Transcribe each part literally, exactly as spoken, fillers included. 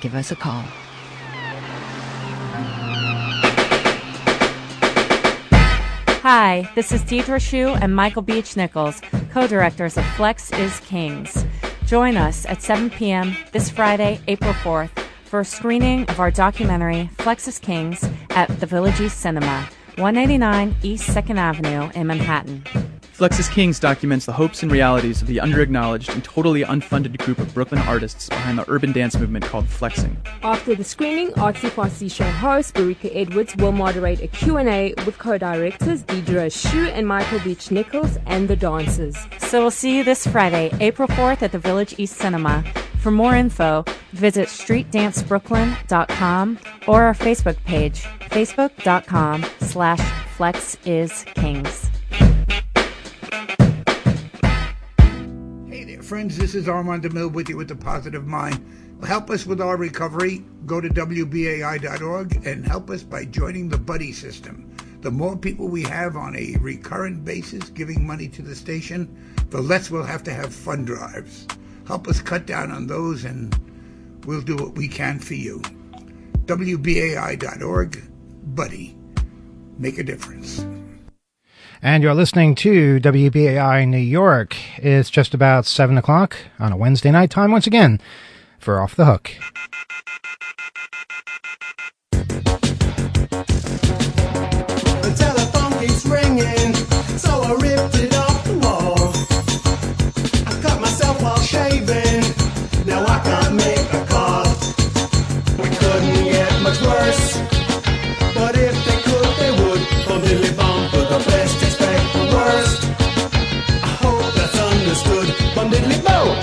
give us a call. Hi, this is Deidre Shue and Michael Beach Nichols, co-directors of Flex is Kings. Join us at seven p.m. this Friday, April fourth, for a screening of our documentary, Flex is Kings, at the Village East Cinema, one eighty-nine East second Avenue in Manhattan. Flex is Kings documents the hopes and realities of the underacknowledged and totally unfunded group of Brooklyn artists behind the urban dance movement called flexing. After the screening, Artsy Fartsy show host Barika Edwards will moderate a Q and A with co-directors Deidre Shue and Michael Beach Nichols and the dancers. So we'll see you this Friday, April fourth at the Village East Cinema. For more info, visit street dance brooklyn dot com or our Facebook page, facebook.com slash flexis.kings. Hey there, friends. This is Armand DeMille with you with The Positive Mind. Help us with our recovery. Go to W B A I dot org and help us by joining the buddy system. The more people we have on a recurrent basis giving money to the station, the less we'll have to have fund drives. Help us cut down on those, and we'll do what we can for you. W B A I dot org, buddy. Make a difference. And you're listening to W B A I New York. It's just about seven o'clock on a Wednesday night. Time once again for Off the Hook. The telephone keeps ringing, so I ripped it off the wall. I cut myself while shaving, now I can't make a call. We couldn't get much worse, but if they could, they would. Bum diddly bum, for the best expect the worst. I hope that's understood. Bum diddly bo.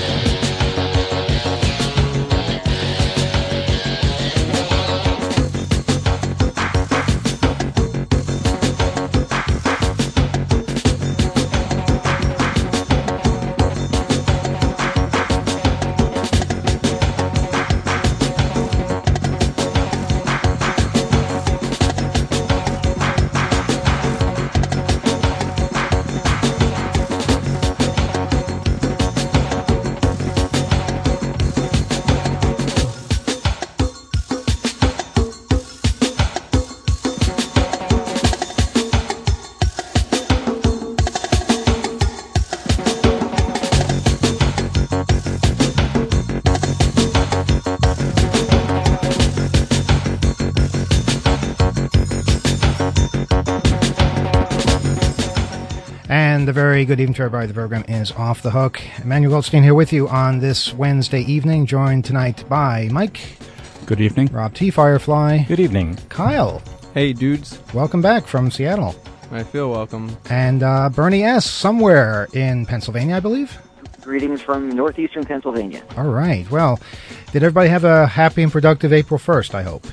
And a very good evening to everybody. The program is Off the Hook. Emmanuel Goldstein here with you on this Wednesday evening, joined tonight by Mike. Good evening. Rob T. Firefly. Good evening. Kyle. Hey, dudes. Welcome back from Seattle. I feel welcome. And uh, Bernie S. somewhere in Pennsylvania, I believe. Greetings from northeastern Pennsylvania. All right. Well, did everybody have a happy and productive April first, I hope?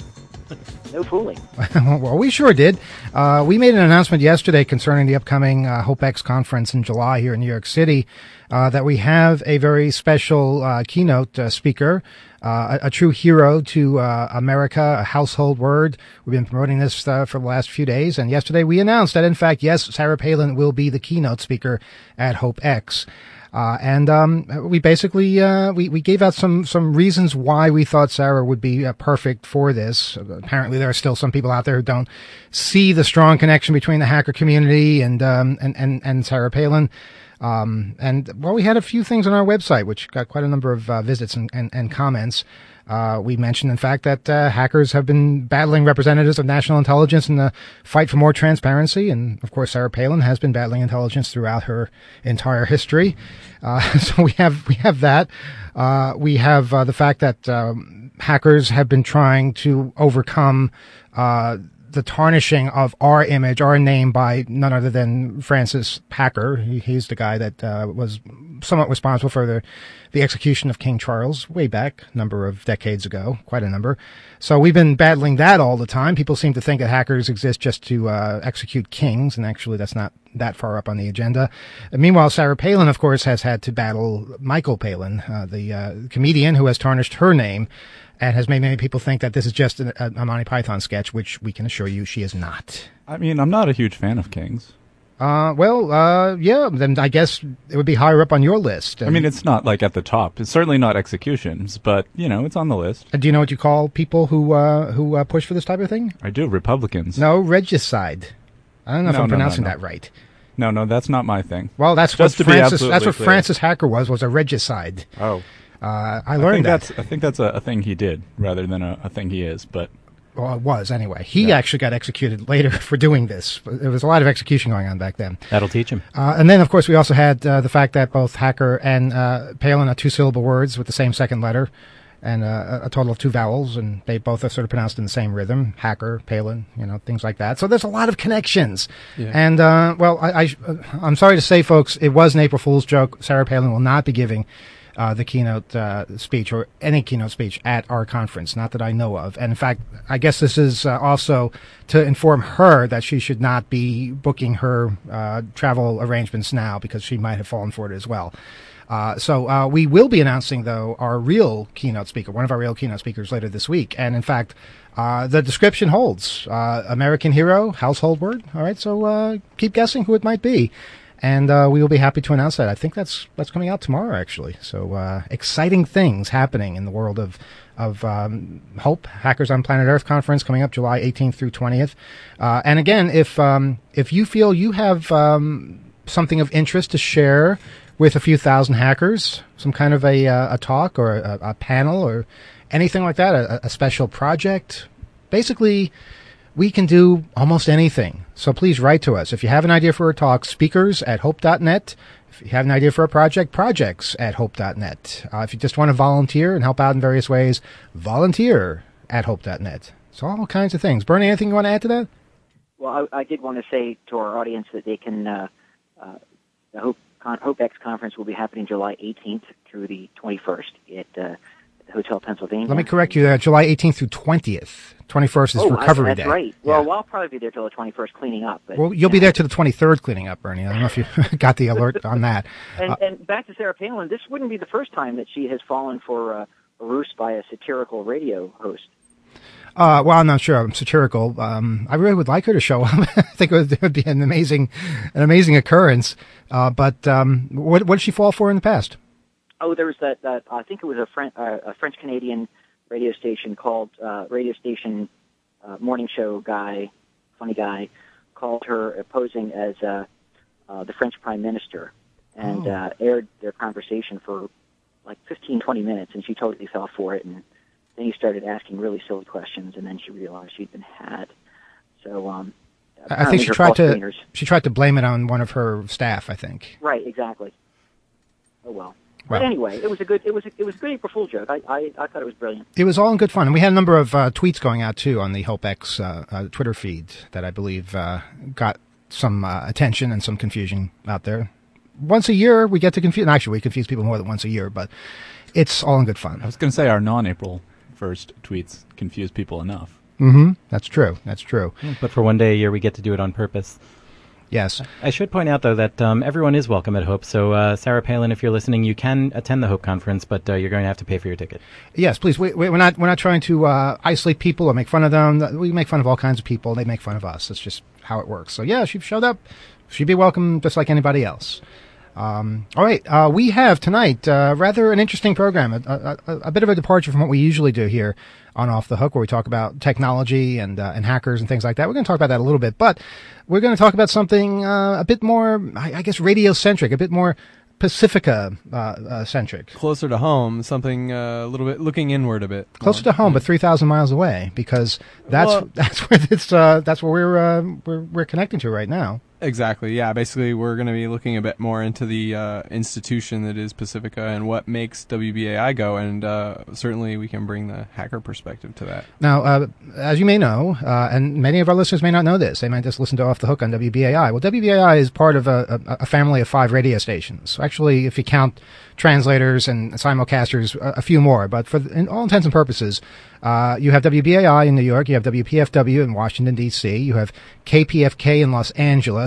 No fooling. Well, we sure did. Uh, we made an announcement yesterday concerning the upcoming uh, HopeX conference in July here in New York City, uh, that we have a very special uh, keynote uh, speaker, uh, a, a true hero to uh, America, a household word. We've been promoting this uh, for the last few days, and yesterday we announced that, in fact, yes, Sarah Palin will be the keynote speaker at HopeX. Uh, and, um, we basically, uh, we, we gave out some, some reasons why we thought Sarah would be uh, perfect for this. Apparently there are still some people out there who don't see the strong connection between the hacker community and, um, and, and, and Sarah Palin. Um, and, well, we had a few things on our website, which got quite a number of uh, visits and, and, and comments. Uh, we mentioned, in fact, that uh, hackers have been battling representatives of national intelligence in the fight for more transparency. And, of course, Sarah Palin has been battling intelligence throughout her entire history. Uh, so we have we have that. Uh, we have uh, the fact that um, hackers have been trying to overcome uh the tarnishing of our image, our name, by none other than Francis Packer. He, he's the guy that uh, was somewhat responsible for the the execution of King Charles way back a number of decades ago, quite a number. So we've been battling that all the time. People seem to think that hackers exist just to uh, execute kings, and actually that's not that far up on the agenda. And meanwhile, Sarah Palin, of course, has had to battle Michael Palin, uh, the uh, comedian who has tarnished her name and has made many people think that this is just a, a Monty Python sketch, which we can assure you she is not. I mean, I'm not a huge fan of kings. Uh, well, uh, yeah, then I guess it would be higher up on your list. I mean, it's not like at the top. It's certainly not executions, but, you know, it's on the list. Uh, do you know what you call people who uh, who uh, push for this type of thing? I do. Republicans. No, regicide. I don't know No, if I'm no, no, pronouncing no. that right. No, no, that's not my thing. Well, that's Just what to be Francis. absolutely That's what clear. Francis Hacker was. Was a regicide. Oh. Uh, I I learned think that. that's I think that's a, a thing he did rather than a, a thing he is, but Well, it was anyway. He Yeah. actually got executed later for doing this. There was a lot of execution going on back then. That'll teach him. Uh, and then, of course, we also had uh, the fact that both Hacker and uh, Palin are two-syllable words with the same second letter, and uh, a total of two vowels, and they both are sort of pronounced in the same rhythm. Hacker, Palin, you know, things like that. So there's a lot of connections. Yeah. And uh, well, I, I, uh, I'm sorry to say, folks, it was an April Fool's joke. Sarah Palin will not be giving Uh, the keynote uh, speech or any keynote speech at our conference, not that I know of. And in fact, I guess this is uh, also to inform her that she should not be booking her uh, travel arrangements now because she might have fallen for it as well. Uh, so uh, we will be announcing, though, our real keynote speaker, one of our real keynote speakers later this week. And in fact, uh, the description holds. Uh, American hero, household word. All right, so uh, keep guessing who it might be. And uh, we will be happy to announce that. I think that's that's coming out tomorrow, actually. So uh, exciting things happening in the world of of um, Hope, Hackers on Planet Earth conference coming up July eighteenth through twentieth. Uh, and again, if um, if you feel you have um, something of interest to share with a few thousand hackers, some kind of a uh, a talk or a, a panel or anything like that, a, a special project, basically, we can do almost anything. So please write to us. If you have an idea for a talk, speakers at hope dot net. If you have an idea for a project, projects at hope dot net. Uh, if you just want to volunteer and help out in various ways, volunteer at hope dot net. So all kinds of things. Bernie, anything you want to add to that? Well, I, I did want to say to our audience that they can, uh, uh, the Hope, Con- HopeX conference will be happening July eighteenth through the twenty-first at uh, the Hotel Pennsylvania. Let me correct you there. July eighteenth through twentieth. twenty-first is oh, Recovery that's Day. That's right. Well, Yeah. well, I'll probably be there till the twenty-first cleaning up. But, Well, you'll be there to the twenty-third cleaning up, Bernie. I don't know if you got the alert on that. And, Uh, and back to Sarah Palin, this wouldn't be the first time that she has fallen for uh, a ruse by a satirical radio host. Uh, well, I'm not sure. I'm satirical. Um, I really would like her to show up. I think it would, it would be an amazing, an amazing occurrence. Uh, but um, what, what did she fall for in the past? Oh, there was that. that I think it was a, Fren- uh, a French Canadian radio station called uh, radio station uh, morning show guy, funny guy, called her posing as uh, uh, the French Prime Minister, and Oh. uh, aired their conversation for like fifteen, twenty minutes, and she totally fell for it. And then he started asking really silly questions, and then she realized she'd been had. So um, I apparently think she her tried false to. screeners- She tried to blame it on one of her staff. I think. Right, exactly. Oh well. Well. But anyway, it was a good. It was. A, it was a good April Fool joke. I, I. I thought it was brilliant. It was all in good fun, and we had a number of uh, tweets going out too on the HopeX uh, uh, Twitter feed that I believe uh, got some uh, attention and some confusion out there. Once a year, we get to confuse. Actually, we confuse people more than once a year, but it's all in good fun. I was going to say our non-April first tweets confuse people enough. Mm-hmm. That's true. That's true. But for one day a year, we get to do it on purpose. Yes. I should point out, though, that um, everyone is welcome at Hope. So, uh, Sarah Palin, if you're listening, you can attend the Hope conference, but uh, you're going to have to pay for your ticket. Yes, please. We, we, we're not we're not trying to uh, isolate people or make fun of them. We make fun of all kinds of people. They make fun of us. That's just how it works. So yeah, she showed up. She'd be welcome just like anybody else. Um, all right, uh, we have tonight uh, rather an interesting program, a, a, a bit of a departure from what we usually do here on Off the Hook, where we talk about technology and uh, and hackers and things like that. We're going to talk about that a little bit, but we're going to talk about something uh, a bit more, I, I guess, radio-centric, a bit more Pacifica uh, uh, centric. Closer to home, something uh, a little bit looking inward a bit. Closer to home, but three thousand miles away, because that's Well- that's where it's uh, that's where we're, uh, we're we're connecting to right now. Exactly, yeah. Basically, we're going to be looking a bit more into the uh, institution that is Pacifica and what makes W B A I go, and uh, certainly we can bring the hacker perspective to that. Now, uh, as you may know, uh, and many of our listeners may not know this, they might just listen to Off the Hook on W B A I. Well, W B A I is part of a, a, a family of five radio stations. Actually, if you count translators and simulcasters, a, a few more. But for in all intents and purposes, uh, you have W B A I in New York, you have W P F W in Washington, D C, you have K P F K in Los Angeles,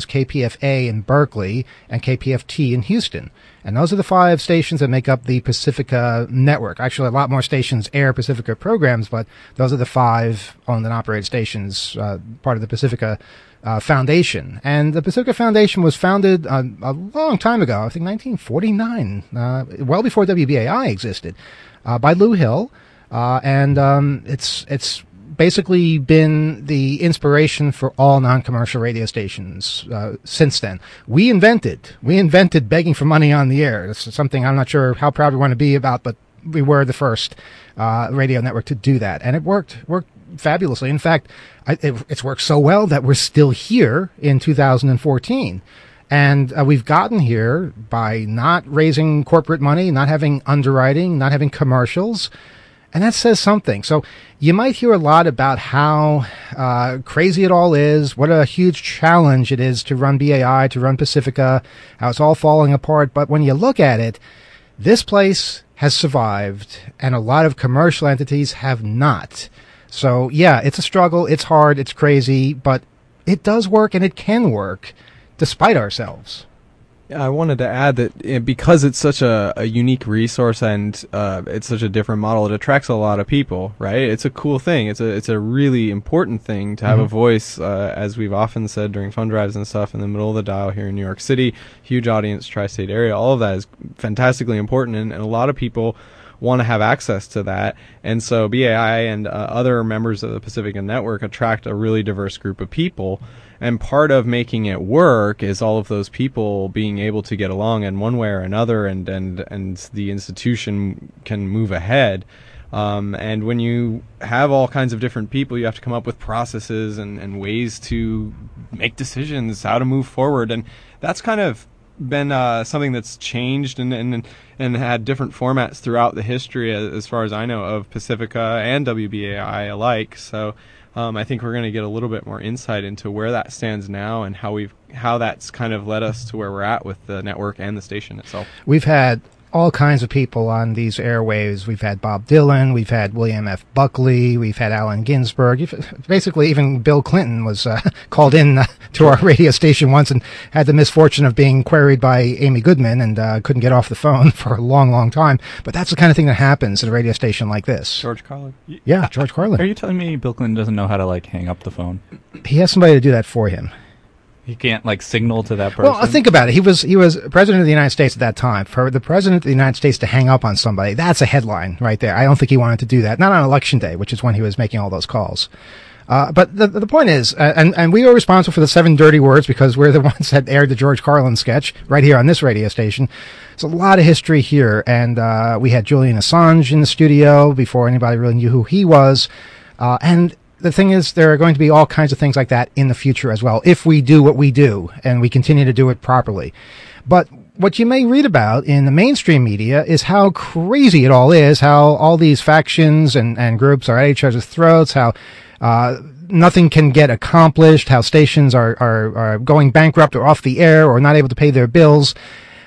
was K P F A in Berkeley and K P F T in Houston. And those are the five stations that make up the Pacifica network. Actually, a lot more stations air Pacifica programs, but those are the five owned and operated stations, uh, part of the Pacifica uh, Foundation. And the Pacifica Foundation was founded uh, a long time ago, I think nineteen forty-nine, uh, well before W B A I existed, uh, by Lou Hill. Uh, and um, it's it's basically been the inspiration for all non-commercial radio stations uh, since then. We invented, we invented begging for money on the air. This is something I'm not sure how proud we want to be about, but we were the first uh, radio network to do that, and it worked worked fabulously. In fact, I, it, it's worked so well that we're still here in two thousand fourteen. And uh, we've gotten here by not raising corporate money, not having underwriting, not having commercials. And that says something. So you might hear a lot about how uh, crazy it all is, what a huge challenge it is to run B A I, to run Pacifica, how it's all falling apart. But when you look at it, this place has survived, and a lot of commercial entities have not. So, yeah, it's a struggle, it's hard, it's crazy, but it does work, and it can work, despite ourselves. Yeah, I wanted to add that eh, because it's such a, a unique resource and uh, it's such a different model, it attracts a lot of people, right? It's a cool thing. It's a it's a really important thing to have Mm-hmm. a voice, uh, as we've often said during fund drives and stuff, in the middle of the dial here in New York City. Huge audience, tri-state area. All of that is fantastically important, and, and a lot of people want to have access to that. And so B A I and uh, other members of the Pacifica Network attract a really diverse group of people. And part of making it work is all of those people being able to get along in one way or another, and, and, and the institution can move ahead. Um, and when you have all kinds of different people, you have to come up with processes and, and ways to make decisions, how to move forward. And that's kind of been uh, something that's changed and, and and had different formats throughout the history, as, as far as I know, of Pacifica and W B A I alike. So um, I think we're going to get a little bit more insight into where that stands now and how we've how that's kind of led us to where we're at with the network and the station itself. We've had all kinds of people on these airwaves. We've had Bob Dylan, we've had William F. Buckley, we've had Allen Ginsberg. You've, basically, even Bill Clinton was uh, called in uh, to our radio station once and had the misfortune of being queried by Amy Goodman and uh, couldn't get off the phone for a long, long time. But that's the kind of thing that happens at a radio station like this. George Carlin. Yeah, George Carlin. Are you telling me Bill Clinton doesn't know how to, like, hang up the phone? He has somebody to do that for him. He can't, like, signal to that person? Well, think about it. He was he was president of the United States at that time. For the president of the United States to hang up on somebody, that's a headline right there. I don't think he wanted to do that. Not on election day, which is when he was making all those calls. Uh, but the the point is, uh, and, and we are responsible for the seven dirty words because we're the ones that aired the George Carlin sketch right here on this radio station. There's a lot of history here, and uh, we had Julian Assange in the studio before anybody really knew who he was. Uh, and the thing is, there are going to be all kinds of things like that in the future as well, if we do what we do and we continue to do it properly. But what you may read about in the mainstream media is how crazy it all is, how all these factions and, and groups are at each other's throats, how uh, nothing can get accomplished, how stations are, are, are going bankrupt or off the air or not able to pay their bills.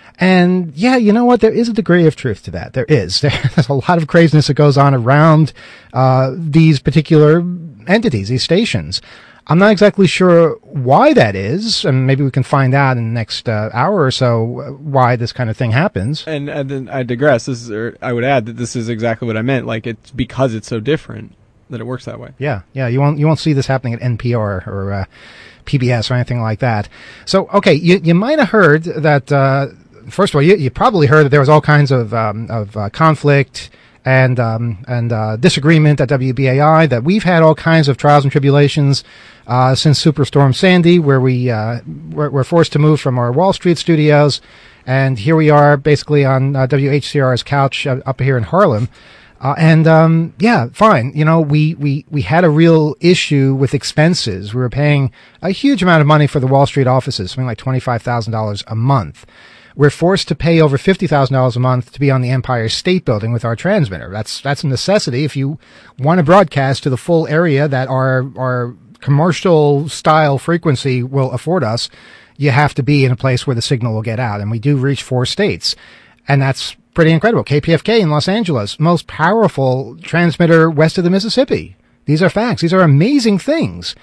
And yeah, you know what? There is a degree of truth to that. There is. There's a lot of craziness that goes on around uh, these particular entities, these stations. I'm not exactly sure why that is, and maybe we can find out in the next uh, hour or so why this kind of thing happens. And, and then I digress. This is, or I would add that this is exactly what I meant. Like, it's because it's so different that it works that way. Yeah, yeah. You won't you won't see this happening at N P R or uh, P B S or anything like that. So, okay, you you might have heard that. Uh, First of all, you, you probably heard that there was all kinds of um, of uh, conflict and um, and uh, disagreement at W B A I. That we've had all kinds of trials and tribulations uh, since Superstorm Sandy, where we uh, were, were forced to move from our Wall Street studios, and here we are, basically on uh, W H C R's couch uh, up here in Harlem. Uh, and um, yeah, fine. You know, we, we we had a real issue with expenses. We were paying a huge amount of money for the Wall Street offices, something like twenty-five thousand dollars a month. We're forced to pay over fifty thousand dollars a month to be on the Empire State Building with our transmitter. That's that's a necessity if you want to broadcast to the full area that our our commercial style frequency will afford us. You have to be in a place where the signal will get out, and we do reach four states, and that's pretty incredible. K P F K in Los Angeles, most powerful transmitter west of the Mississippi. These are facts. These are amazing things.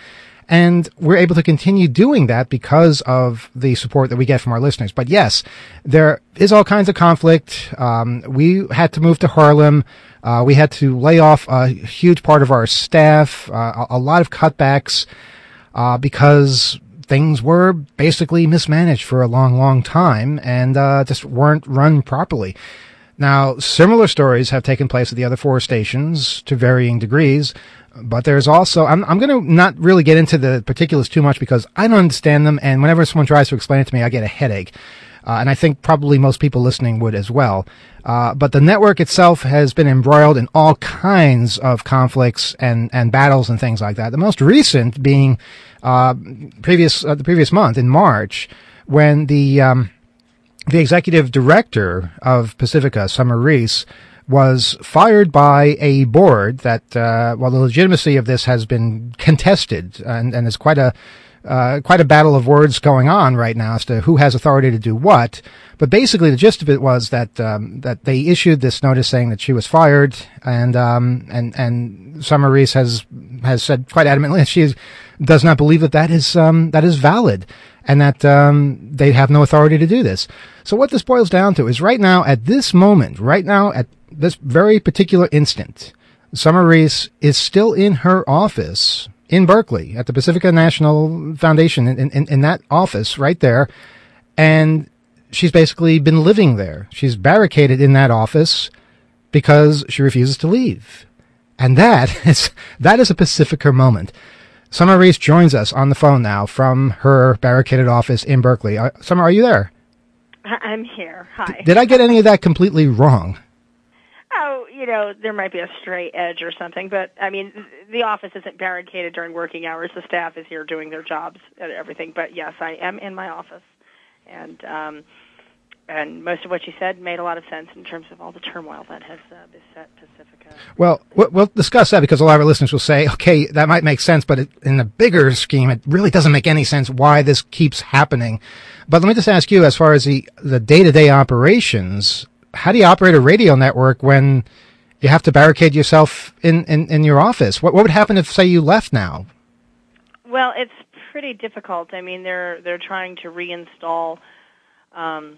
And we're able to continue doing that because of the support that we get from our listeners. But yes, there is all kinds of conflict. Um, we had to move to Harlem. Uh, we had to lay off a huge part of our staff, uh, a, a lot of cutbacks, uh, because things were basically mismanaged for a long, long time and, uh, just weren't run properly. Now, similar stories have taken place at the other four stations to varying degrees, but there's also, I'm, I'm going to not really get into the particulars too much because I don't understand them, and whenever someone tries to explain it to me, I get a headache. Uh, and I think probably most people listening would as well. Uh, but the network itself has been embroiled in all kinds of conflicts and, and battles and things like that. The most recent being, uh, previous, uh, the previous month in March, when the, um, the executive director of Pacifica, Summer Reese, was fired by a board that, uh, well, the legitimacy of this has been contested, and, and there's quite a, uh, quite a battle of words going on right now as to who has authority to do what. But basically, the gist of it was that, um, that they issued this notice saying that she was fired, and, um, and, and Summer Reese has, has said quite adamantly that she does not believe that that is, um, that is valid, and that, um, they have no authority to do this. So what this boils down to is right now, at this moment, right now, at this very particular instant, Summer Reese is still in her office in Berkeley at the Pacifica National Foundation, in, in, in that office right there, and she's basically been living there. She's barricaded in that office because she refuses to leave. And that is, that is a Pacifica moment. Summer Reese joins us on the phone now from her barricaded office in Berkeley. Uh, Summer, are you there? I'm here. Hi. D- did I get any of that completely wrong? Oh, you know, there might be a stray edge or something, but, I mean, the office isn't barricaded during working hours. The staff is here doing their jobs and everything. But, yes, I am in my office. And um, and most of what you said made a lot of sense in terms of all the turmoil that has uh, beset Pacifica. Well, we'll discuss that because a lot of our listeners will say, okay, that might make sense, but it, in the bigger scheme, it really doesn't make any sense why this keeps happening. But let me just ask you, as far as the, the day-to-day operations, how do you operate a radio network when you have to barricade yourself in, in, in your office? What, what would happen if, say, you left now? Well, it's pretty difficult. I mean, they're they're trying to reinstall um,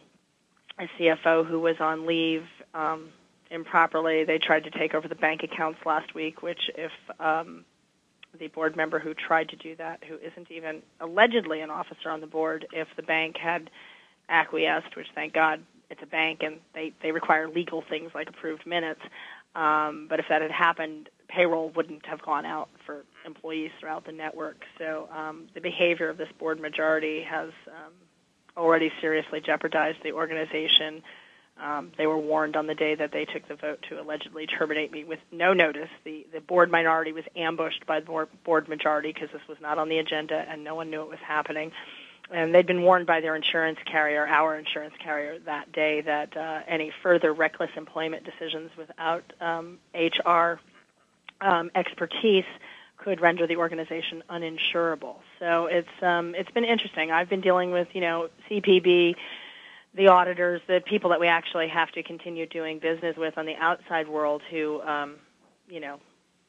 a C F O who was on leave um, improperly. They tried to take over the bank accounts last week, which if um, the board member who tried to do that, who isn't even allegedly an officer on the board, if the bank had acquiesced, which thank God it's a bank and they, they require legal things like approved minutes, um, but if that had happened, payroll wouldn't have gone out for employees throughout the network. So um, the behavior of this board majority has um, already seriously jeopardized the organization. Um, they were warned on the day that they took the vote to allegedly terminate me with no notice. The, the board minority was ambushed by the board, board majority because this was not on the agenda and no one knew it was happening. And they'd been warned by their insurance carrier, our insurance carrier, that day that uh, any further reckless employment decisions without um, H R um, expertise could render the organization uninsurable. So it's um, it's been interesting. I've been dealing with, you know, C P B, the auditors, the people that we actually have to continue doing business with on the outside world who, um, you know,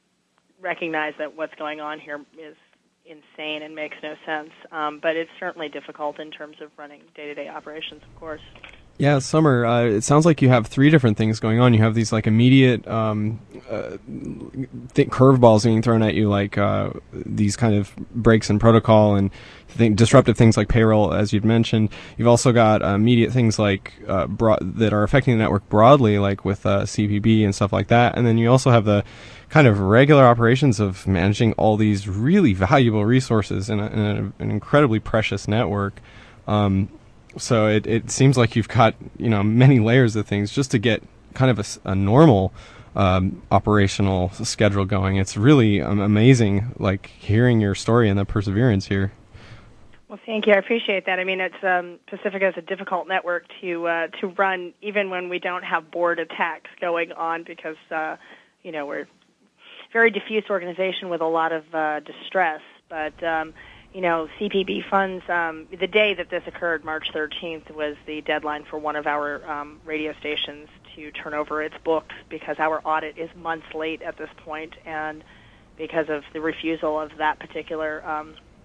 recognize that what's going on here is insane and makes no sense. Um, but it's certainly difficult in terms of running day-to-day operations, of course. Yeah, Summer, uh, it sounds like you have three different things going on. You have these like immediate um, uh, th- curveballs being thrown at you, like uh, these kind of breaks in protocol and th- disruptive things like payroll, as you'd mentioned. You've also got uh, immediate things like uh, bro- that are affecting the network broadly, like with uh, C P B and stuff like that. And then you also have the kind of regular operations of managing all these really valuable resources in, a, in a, an incredibly precious network. Um, So it, it seems like you've got, you know, many layers of things just to get kind of a, a normal um, operational schedule going. It's really um, amazing, like, hearing your story and the perseverance here. Well, thank you. I appreciate that. I mean, it's um, Pacifica is a difficult network to uh, to run, even when we don't have board attacks going on, because uh, you know we're a very diffuse organization with a lot of uh, distress, but. Um, You know, C P B funds, um, the day that this occurred, March thirteenth, was the deadline for one of our um, radio stations to turn over its books because our audit is months late at this point, and because of the refusal of that particular um,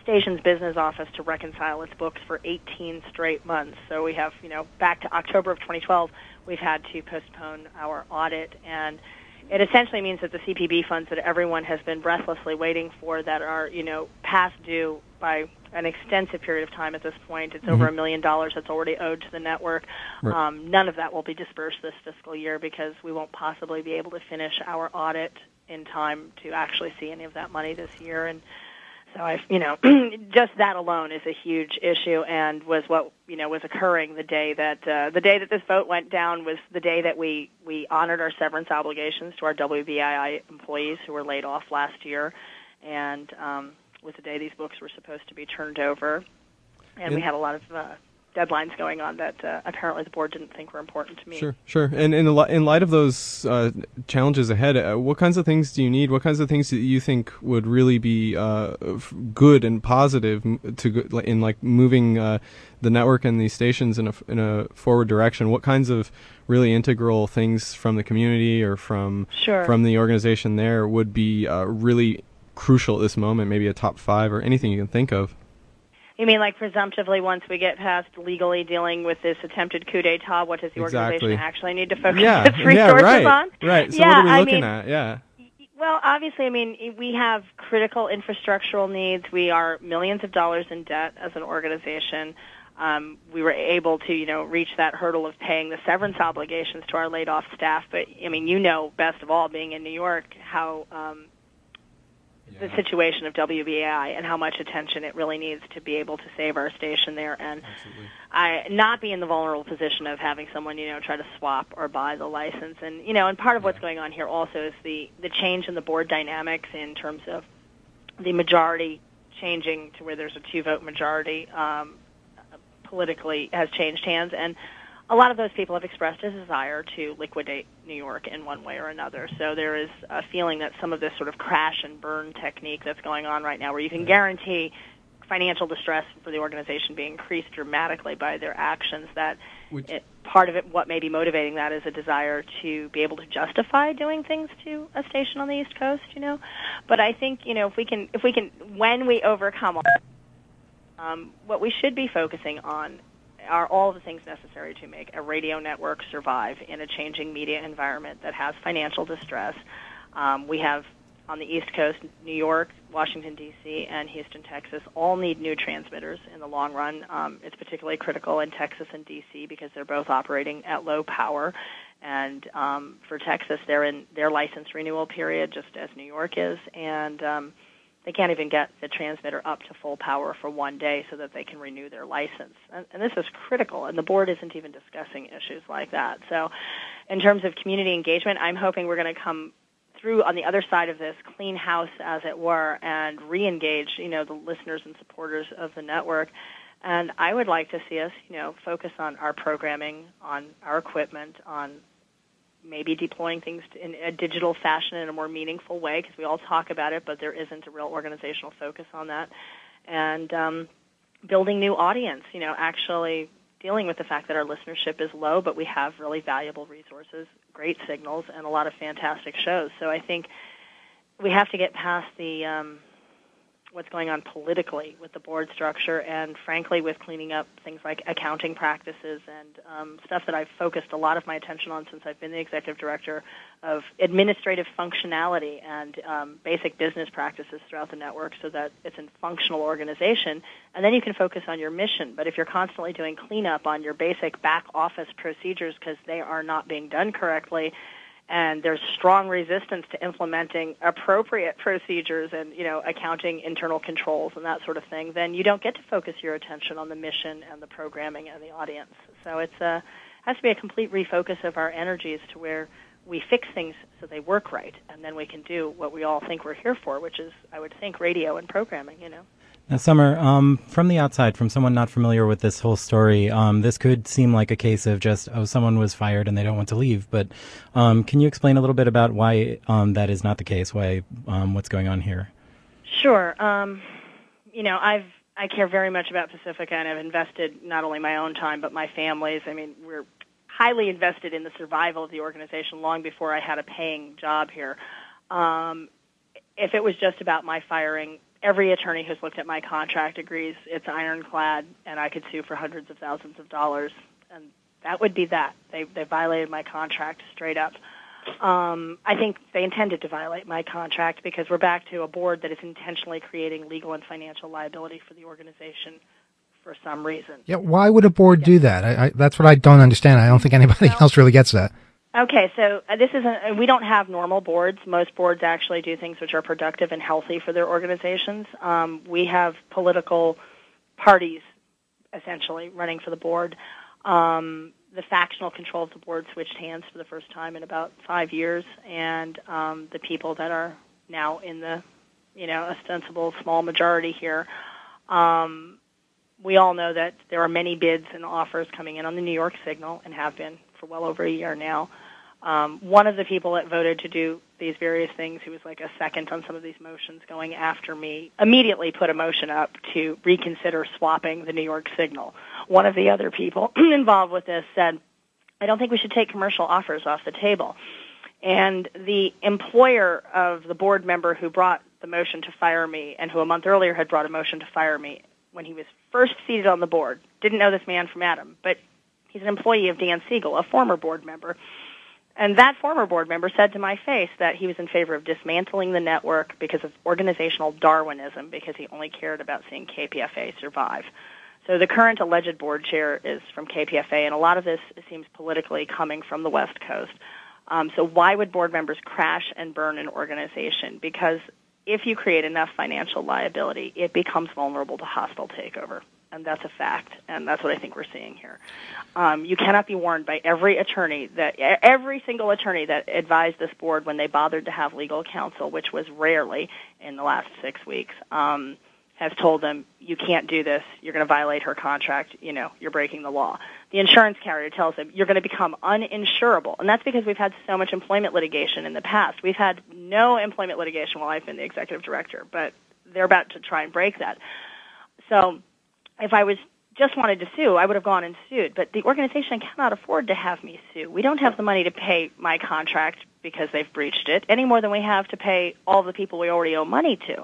station's business office to reconcile its books for eighteen straight months. So we have, you know, back to October of twenty twelve, we've had to postpone our audit, and it essentially means that the C P B funds that everyone has been breathlessly waiting for that are, you know, past due by an extensive period of time at this point. It's mm-hmm. over a million dollars that's already owed to the network. Right. Um, none of that will be dispersed this fiscal year because we won't possibly be able to finish our audit in time to actually see any of that money this year. And so I, you know, just that alone is a huge issue, and was what you know was occurring the day that uh, the day that this vote went down was the day that we we honored our severance obligations to our W B I I employees who were laid off last year, and um, was the day these books were supposed to be turned over, and, and we had a lot of uh, deadlines going on that uh, apparently the board didn't think were important to me. Sure, sure. And in, li- in light of those uh, challenges ahead, uh, what kinds of things do you need? What kinds of things do you think would really be uh, f- good and positive to go- in like moving uh, the network and these stations in a in a forward direction? What kinds of really integral things from the community or from sure. from the organization there would be uh, really crucial at this moment? Maybe a top five or anything you can think of. You mean like presumptively once we get past legally dealing with this attempted coup d'etat, what does the exactly. organization actually need to focus yeah. its resources yeah, right. on? Right. So yeah, what are we I looking mean, at? Yeah. Well, obviously, I mean, we have critical infrastructural needs. We are millions of dollars in debt as an organization. Um, we were able to, you know, reach that hurdle of paying the severance obligations to our laid-off staff. But, I mean, you know best of all, being in New York, how um, the situation of W B A I and how much attention it really needs to be able to save our station there, and Absolutely. I not be in the vulnerable position of having someone, you know, try to swap or buy the license. And, you know, and part of what's going on here also is the, the change in the board dynamics in terms of the majority changing to where there's a two-vote majority um, politically has changed hands, and a lot of those people have expressed a desire to liquidate New York in one way or another. So there is a feeling that some of this sort of crash and burn technique that's going on right now, where you can guarantee financial distress for the organization being increased dramatically by their actions, that it, part of it, what may be motivating that is a desire to be able to justify doing things to a station on the East Coast, you know. But I think, you know, if we can, if we can, when we overcome all um, what we should be focusing on are all the things necessary to make a radio network survive in a changing media environment that has financial distress. Um, we have, on the East Coast, New York, Washington, D C, and Houston, Texas, all need new transmitters in the long run. Um, it's particularly critical in Texas and D C because they're both operating at low power. And um, for Texas, they're in their license renewal period, just as New York is, and um, they can't even get the transmitter up to full power for one day so that they can renew their license. And, and this is critical, and the board isn't even discussing issues like that. So in terms of community engagement, I'm hoping we're going to come through on the other side of this, clean house, as it were, and re-engage, you know, the listeners and supporters of the network. And I would like to see us, you know, focus on our programming, on our equipment, on maybe deploying things in a digital fashion in a more meaningful way, because we all talk about it, but there isn't a real organizational focus on that. And um, building new audience, you know, actually dealing with the fact that our listenership is low, but we have really valuable resources, great signals, and a lot of fantastic shows. So I think we have to get past the um, what's going on politically with the board structure, and frankly with cleaning up things like accounting practices and um, stuff that I've focused a lot of my attention on since I've been the executive director, of administrative functionality and um, basic business practices throughout the network so that it's a functional organization, and then you can focus on your mission. But if you're constantly doing cleanup on your basic back office procedures because they are not being done correctly, and there's strong resistance to implementing appropriate procedures and, you know, accounting internal controls and that sort of thing, then you don't get to focus your attention on the mission and the programming and the audience. So it's a, has to be a complete refocus of our energies to where we fix things so they work right, and then we can do what we all think we're here for, which is, I would think, radio and programming, you know. Now, Summer, um, from the outside, from someone not familiar with this whole story, um, this could seem like a case of just, oh, someone was fired and they don't want to leave. But um, can you explain a little bit about why um, that is not the case, why um, what's going on here? Sure. Um, you know, I've I care very much about Pacifica, and I've invested not only my own time but my family's. I mean, we're highly invested in the survival of the organization long before I had a paying job here. Um, if it was just about my firing, every attorney who's looked at my contract agrees it's ironclad, and I could sue for hundreds of thousands of dollars, and that would be that. They they violated my contract straight up. Um, I think they intended to violate my contract because we're back to a board that is intentionally creating legal and financial liability for the organization for some reason. Yeah, why would a board yeah. do that? I, I, that's what I don't understand. I don't think anybody well, else really gets that. Okay, so uh, this isn't. We don't have normal boards. Most boards actually do things which are productive and healthy for their organizations. Um, we have political parties essentially running for the board. Um, the factional control of the board switched hands for the first time in about five years, and um, the people that are now in the, you know, ostensible small majority here, um, we all know that there are many bids and offers coming in on the New York Signal and have been for well over a year now. Um, one of the people that voted to do these various things, who was like a second on some of these motions going after me, immediately put a motion up to reconsider swapping the New York Signal. One of the other people involved with this said, I don't think we should take commercial offers off the table. And the employer of the board member who brought the motion to fire me and who a month earlier had brought a motion to fire me when he was first seated on the board, didn't know this man from Adam, but he's an employee of Dan Siegel, a former board member. And that former board member said to my face that he was in favor of dismantling the network because of organizational Darwinism, because he only cared about seeing K P F A survive. So the current alleged board chair is from K P F A, and a lot of this seems politically coming from the West Coast. Um, so why would board members crash and burn an organization? Because if you create enough financial liability, it becomes vulnerable to hostile takeover. And that's a fact, and that's what I think we're seeing here. Um, you cannot be warned by every attorney, that every single attorney that advised this board when they bothered to have legal counsel, which was rarely in the last six weeks, um, has told them, you can't do this, you're going to violate her contract, you know, you're breaking the law. The insurance carrier tells them, you're going to become uninsurable. And that's because we've had so much employment litigation in the past. We've had no employment litigation while I've been the executive director, but they're about to try and break that. So if I was just wanted to sue, I would have gone and sued. But the organization cannot afford to have me sue. We don't have the money to pay my contract because they've breached it, any more than we have to pay all the people we already owe money to.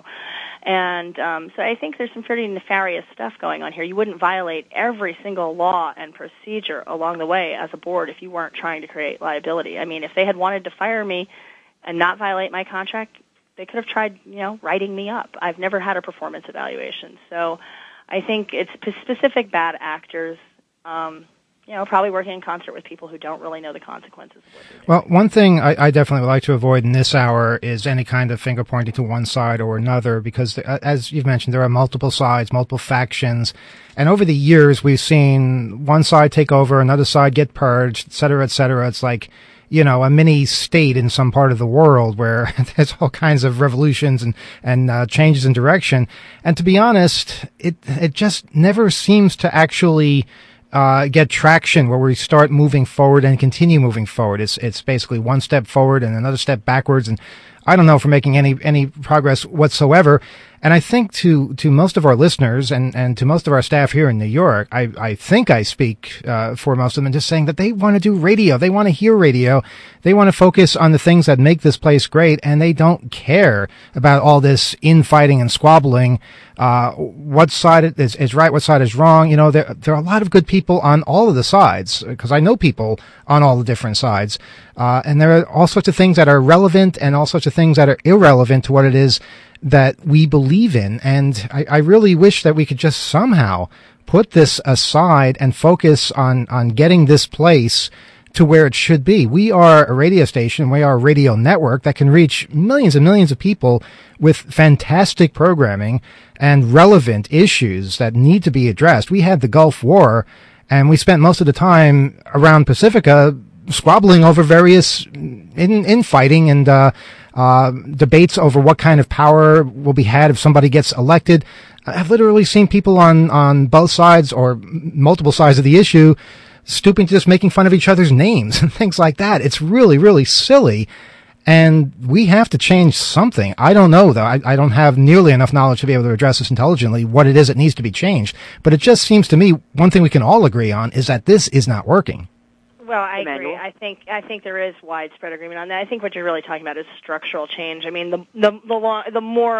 And um, so I think there's some pretty nefarious stuff going on here. You wouldn't violate every single law and procedure along the way as a board if you weren't trying to create liability. I mean, if they had wanted to fire me and not violate my contract, they could have tried, you know, writing me up. I've never had a performance evaluation. So I think it's specific bad actors, um, you know, probably working in concert with people who don't really know the consequences of what they're doing. Well, one thing I, I definitely would like to avoid in this hour is any kind of finger pointing to one side or another, because the, as you've mentioned, there are multiple sides, multiple factions, and over the years we've seen one side take over, another side get purged, et cetera, et cetera. It's like, you know, a mini state in some part of the world where there's all kinds of revolutions and, and uh, changes in direction. And to be honest, it, it just never seems to actually uh, get traction where we start moving forward and continue moving forward. It's, it's basically one step forward and another step backwards. And I don't know if we're making any, any progress whatsoever. And I think to, to most of our listeners and, and to most of our staff here in New York, I, I think I speak, uh, for most of them, just saying that they want to do radio. They want to hear radio. They want to focus on the things that make this place great, and they don't care about all this infighting and squabbling. Uh, what side is, is right, what side is wrong. You know, there, there are a lot of good people on all of the sides, because I know people on all the different sides. Uh, and there are all sorts of things that are relevant and all sorts of things that are irrelevant to what it is that we believe in. And I, I really wish that we could just somehow put this aside and focus on, on getting this place to where it should be. We are a radio station. We are a radio network that can reach millions and millions of people with fantastic programming and relevant issues that need to be addressed. We had the Gulf War, and we spent most of the time around Pacifica squabbling over various in, infighting and, uh, Uh, debates over what kind of power will be had if somebody gets elected. I've literally seen people on, on both sides or multiple sides of the issue stooping to just making fun of each other's names and things like that. It's really, really silly. And we have to change something. I don't know, though. I, I don't have nearly enough knowledge to be able to address this intelligently, what it is that needs to be changed. But it just seems to me one thing we can all agree on is that this is not working. Well, I Emmanuel? agree. I think I think there is widespread agreement on that. I think what you're really talking about is structural change. I mean, the the the, lo- the more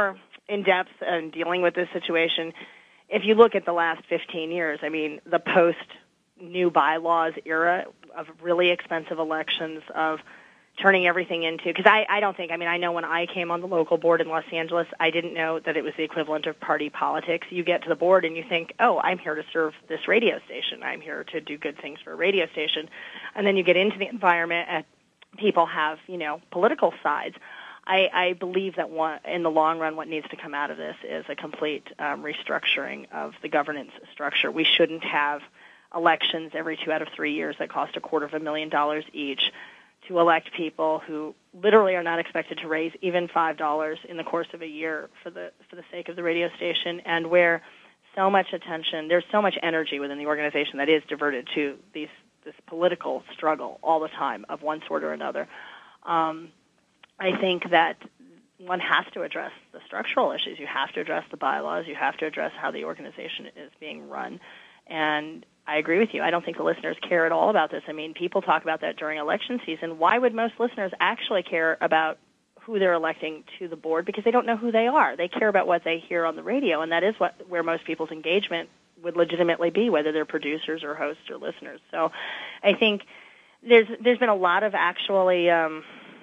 in depth in dealing with this situation. If you look at the last fifteen years, I mean, the post-new bylaws era of really expensive elections, of turning everything into, because I, I don't think, I mean, I know when I came on the local board in Los Angeles, I didn't know that it was the equivalent of party politics. You get to the board and you think, oh, I'm here to serve this radio station. I'm here to do good things for a radio station. And then you get into the environment and people have, you know, political sides. I, I believe that one, in the long run, what needs to come out of this is a complete um, restructuring of the governance structure. We shouldn't have elections every two out of three years that cost a quarter of a million dollars each, to elect people who literally are not expected to raise even five dollars in the course of a year for the for the sake of the radio station, and where so much attention, there's so much energy within the organization that is diverted to these this political struggle all the time of one sort or another. Um, I think that one has to address the structural issues. You have to address the bylaws. You have to address how the organization is being run. And I agree with you. I don't think the listeners care at all about this. I mean, people talk about that during election season. Why would most listeners actually care about who they're electing to the board? Because they don't know who they are. They care about what they hear on the radio, and that is what where most people's engagement would legitimately be, whether they're producers or hosts or listeners. So I think there's there's been a lot of actually, um,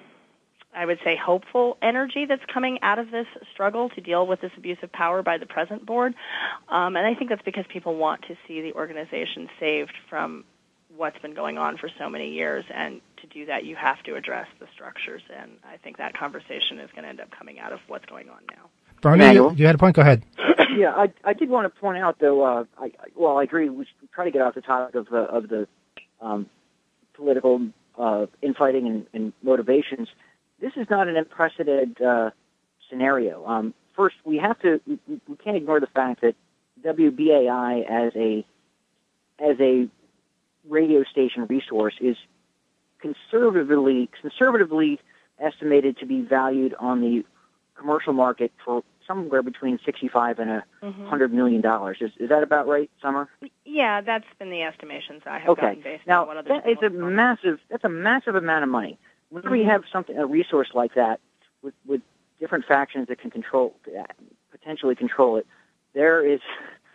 I would say, hopeful energy that's coming out of this struggle to deal with this abuse of power by the present board. Um, and I think that's because people want to see the organization saved from what's been going on for so many years. And to do that, you have to address the structures. And I think that conversation is going to end up coming out of what's going on now. Bernie, you, you had a point? Go ahead. Yeah, I, I did want to point out, though, uh, I, well, I agree. We should try to get off the topic of, uh, of the um, political uh, infighting and, and motivations. This is not an unprecedented uh, scenario. Um, first, we have to we, we can't ignore the fact that W B A I as a as a radio station resource is conservatively conservatively estimated to be valued on the commercial market for somewhere between sixty-five and a Mm-hmm. hundred million dollars. Is is that about right, Summer? Yeah, that's been the estimations I have Okay. gotten based Now on what other that is a massive. That's a massive amount of money. Whenever you have something, a resource like that, with, with different factions that can control, potentially control it, there is,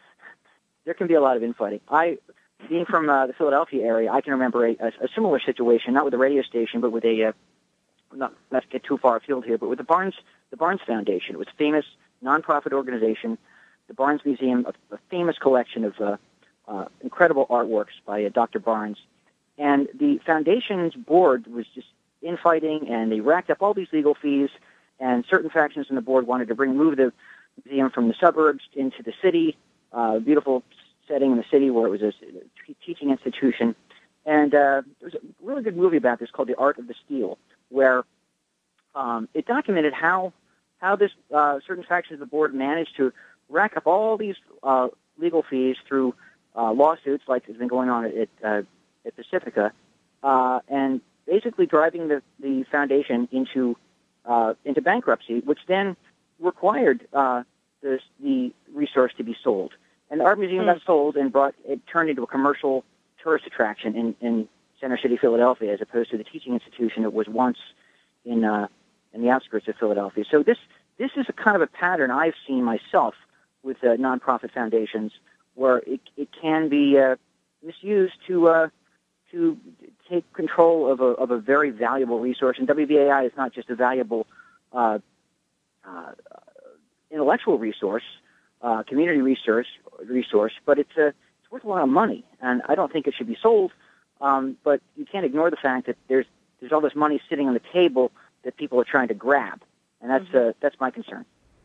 there can be a lot of infighting. I, being from uh, the Philadelphia area, I can remember a, a, a similar situation, not with a radio station, but with a, uh, not not to get too far afield here, but with the Barnes, the Barnes Foundation. It was a famous nonprofit organization, the Barnes Museum, a, a famous collection of uh, uh, incredible artworks by uh, Doctor Barnes, and the foundation's board was just infighting, and they racked up all these legal fees, and certain factions on the board wanted to bring move the museum from the suburbs into the city, uh, beautiful setting in the city where it was a teaching institution. And uh, there's a really good movie about this called The Art of the Steal, where um, it documented how how this uh, certain factions of the board managed to rack up all these uh, legal fees through uh, lawsuits like has been going on at, uh, at Pacifica, uh, and basically driving the, the foundation into uh, into bankruptcy, which then required uh, the, the resource to be sold. And the art museum Mm. got sold and brought it turned into a commercial tourist attraction in, in Center City, Philadelphia, as opposed to the teaching institution that was once in uh, in the outskirts of Philadelphia. So this this is a kind of a pattern I've seen myself with uh, nonprofit foundations, where it it can be uh, misused to uh, to take control of a of a very valuable resource. And W B A I is not just a valuable uh, uh, intellectual resource, uh, community resource, resource, but it's a it's worth a lot of money, and I don't think it should be sold. Um, but you can't ignore the fact that there's there's all this money sitting on the table that people are trying to grab, and that's Mm-hmm. uh, that's my concern.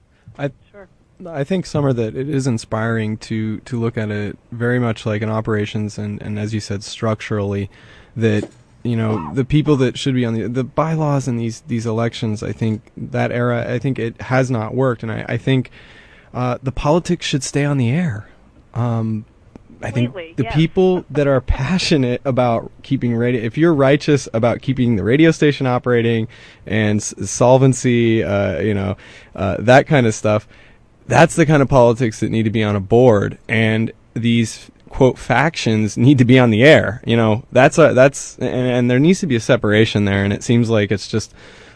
I Sure. I think, Summer, that it is inspiring to, to look at it very much like an operations and, and, as you said, structurally, that, you know, the people that should be on the, the bylaws in these, these elections, I think that era, I think it has not worked. And I, I think uh, the politics should stay on the air. Um, I think Completely, the yes. people that are passionate about keeping radio, if you're righteous about keeping the radio station operating and s- solvency, uh, you know, uh, that kind of stuff, that's the kind of politics that need to be on a board, and these quote factions need to be on the air. You know, that's a, that's and, and there needs to be a separation there. And it seems like it's just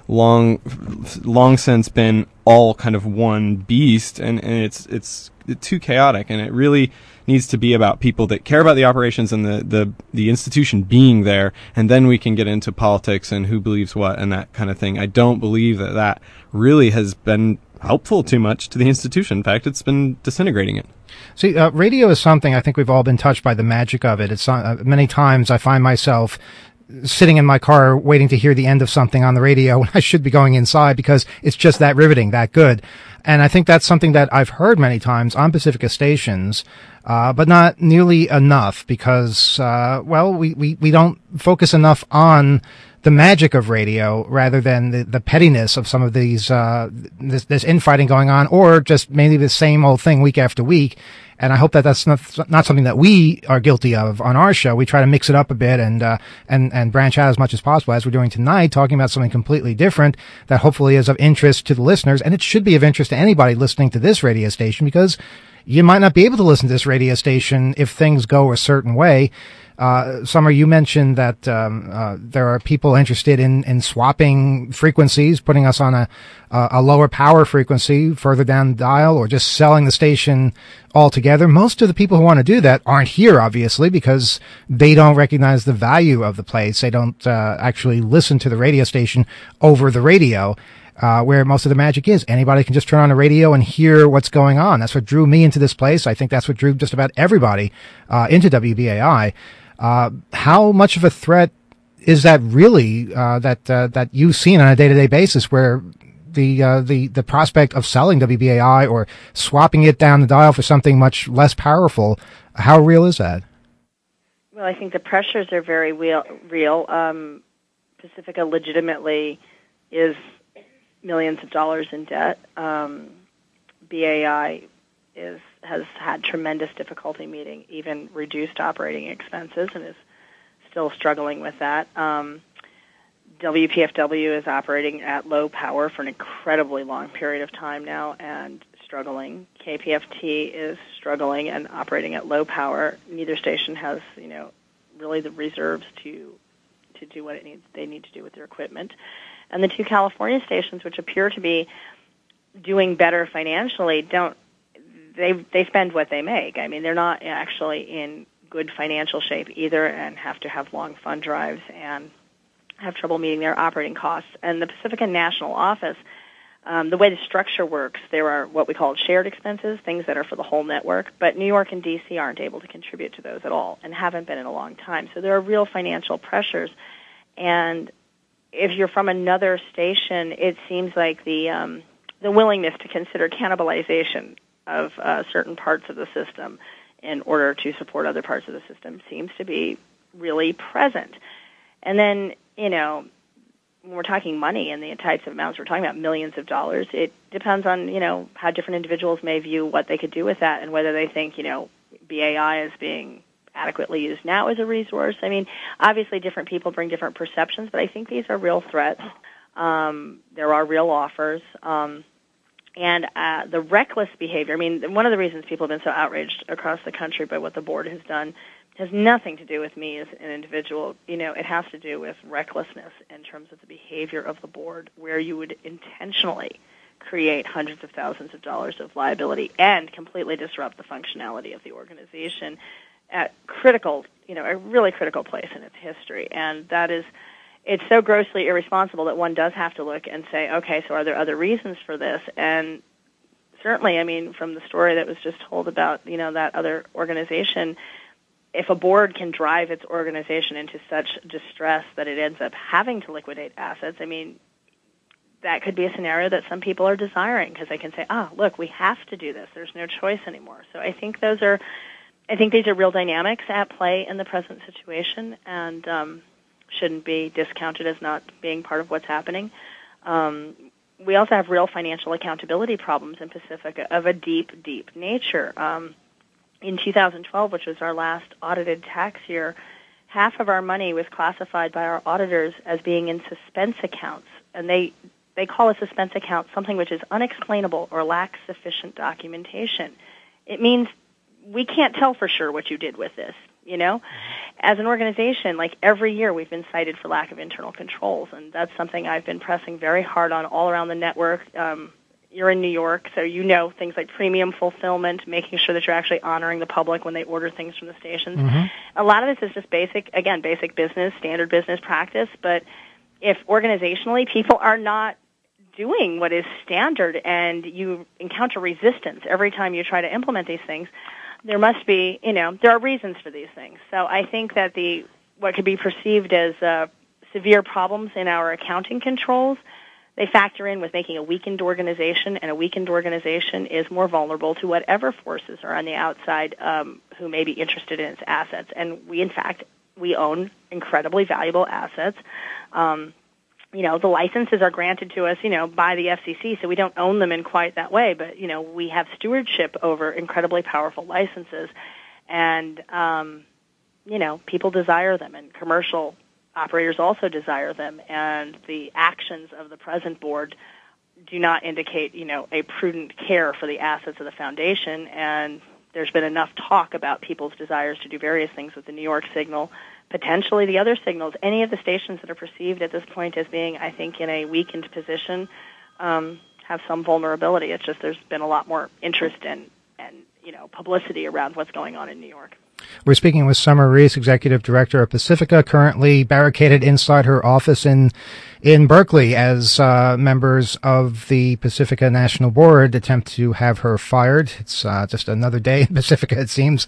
long, long since been all kind of one beast, and, and it's it's too chaotic, and it really needs to be about people that care about the operations and the, the, the institution being there, and then we can get into politics and who believes what and that kind of thing. I don't believe that that really has been helpful too much to the institution. In fact, it's been disintegrating it. See, uh, radio is something I think we've all been touched by the magic of it. It's uh, many times I find myself sitting in my car waiting to hear the end of something on the radio when I should be going inside because it's just that riveting, that good. And I think that's something that I've heard many times on Pacifica stations, uh, but not nearly enough because, uh, well, we, we, we don't focus enough on the magic of radio rather than the, the pettiness of some of these, uh, this, this infighting going on, or just mainly the same old thing week after week. And I hope that that's not, not something that we are guilty of on our show. We try to mix it up a bit and, uh, and, and branch out as much as possible, as we're doing tonight, talking about something completely different that hopefully is of interest to the listeners. And it should be of interest to anybody listening to this radio station, because you might not be able to listen to this radio station if things go a certain way. Uh, Summer, you mentioned that um, uh, there are people interested in, in swapping frequencies, putting us on a, a lower power frequency further down the dial, or just selling the station altogether. Most of the people who want to do that aren't here, obviously, because they don't recognize the value of the place. They don't uh, actually listen to the radio station over the radio. Uh, where most of the magic is. Anybody can just turn on the radio and hear what's going on. That's what drew me into this place. I think that's what drew just about everybody uh, into W B A I. Uh, how much of a threat is that really uh, that uh, that you've seen on a day-to-day basis, where the uh, the the prospect of selling W B A I or swapping it down the dial for something much less powerful? How real is that? Well, I think the pressures are very real. real. Um, Pacifica legitimately is millions of dollars in debt. Um, B A I is has had tremendous difficulty meeting even reduced operating expenses and is still struggling with that. Um, W P F W is operating at low power for an incredibly long period of time now and struggling. K P F T is struggling and operating at low power. Neither station has, you know, really the reserves to to do what it needs they need to do with their equipment. And the two California stations, which appear to be doing better financially, don't they they spend what they make. I mean, they're not actually in good financial shape either, and have to have long fund drives and have trouble meeting their operating costs. And the Pacifica National Office, um, the way the structure works, there are what we call shared expenses, things that are for the whole network, but New York and D C aren't able to contribute to those at all and haven't been in a long time. So there are real financial pressures. And if you're from another station, it seems like the um, the willingness to consider cannibalization of uh, certain parts of the system in order to support other parts of the system seems to be really present. And then, you know, when we're talking money and the types of amounts we're talking about, millions of dollars, it depends on, you know, how different individuals may view what they could do with that and whether they think, you know, B A I is being adequately used now as a resource. I mean, obviously different people bring different perceptions, but I think these are real threats. Um, there are real offers. Um, and uh, the reckless behavior, I mean, one of the reasons people have been so outraged across the country by what the board has done has nothing to do with me as an individual. You know, it has to do with recklessness in terms of the behavior of the board, where you would intentionally create hundreds of thousands of dollars of liability and completely disrupt the functionality of the organization at critical, you know, a really critical place in its history. And that is, it's so grossly irresponsible that one does have to look and say, okay, so are there other reasons for this? And certainly, I mean, from the story that was just told about, you know, that other organization, if a board can drive its organization into such distress that it ends up having to liquidate assets, I mean, that could be a scenario that some people are desiring because they can say, oh, look, we have to do this. There's no choice anymore. So I think those are, I think these are real dynamics at play in the present situation and um, shouldn't be discounted as not being part of what's happening. Um, we also have real financial accountability problems in Pacifica of a deep, deep nature. Um, in two thousand twelve, which was our last audited tax year, half of our money was classified by our auditors as being in suspense accounts, and they they call a suspense account something which is unexplainable or lacks sufficient documentation. It means we can't tell for sure what you did with this. you know? As an organization, like every year we've been cited for lack of internal controls, and that's something I've been pressing very hard on all around the network. Um, you're in New York, so you know things like premium fulfillment, making sure that you're actually honoring the public when they order things from the stations. Mm-hmm. A lot of this is just basic, again, basic business, standard business practice, but if organizationally people are not doing what is standard and you encounter resistance every time you try to implement these things, there must be, you know, there are reasons for these things. So I think that the what could be perceived as uh, severe problems in our accounting controls, they factor in with making a weakened organization, and a weakened organization is more vulnerable to whatever forces are on the outside um, who may be interested in its assets. And we, in fact, we own incredibly valuable assets. Um, you know, the licenses are granted to us, you know, by the F C C, so we don't own them in quite that way. But, you know, we have stewardship over incredibly powerful licenses. And, um, you know, people desire them, and commercial operators also desire them. And the actions of the present board do not indicate, you know, a prudent care for the assets of the foundation. And there's been enough talk about people's desires to do various things with the New York signal, potentially the other signals. Any of the stations that are perceived at this point as being, I think, in a weakened position um, have some vulnerability. It's just there's been a lot more interest and, and, you know, publicity around what's going on in New York. We're speaking with Summer Reese, Executive Director of Pacifica, currently barricaded inside her office in in Berkeley as uh, members of the Pacifica National Board attempt to have her fired. It's uh, just another day in Pacifica, it seems.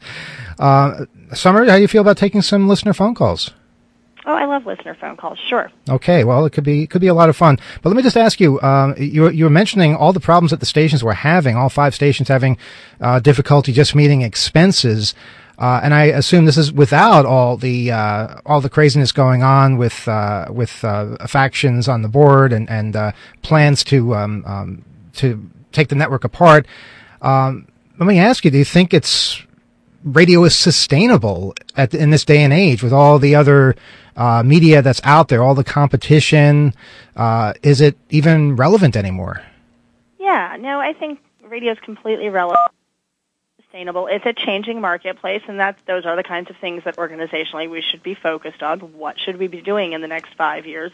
Uh, Summer, how do you feel about taking some listener phone calls? Oh, I love listener phone calls. Sure. Okay, well, it could be could be a lot of fun. But let me just ask you: um, you you were mentioning all the problems that the stations were having, all five stations having uh, difficulty just meeting expenses. Uh, and I assume this is without all the uh, all the craziness going on with uh, with uh, factions on the board and and uh, plans to um, um, to take the network apart. Um, let me ask you: do you think it's radio is sustainable at in this day and age with all the other uh, media that's out there, all the competition? Uh, is it even relevant anymore? Yeah, no, I think radio is completely relevant. Sustainable. It's a changing marketplace, and that's those are the kinds of things that organizationally we should be focused on. What should we be doing in the next five years?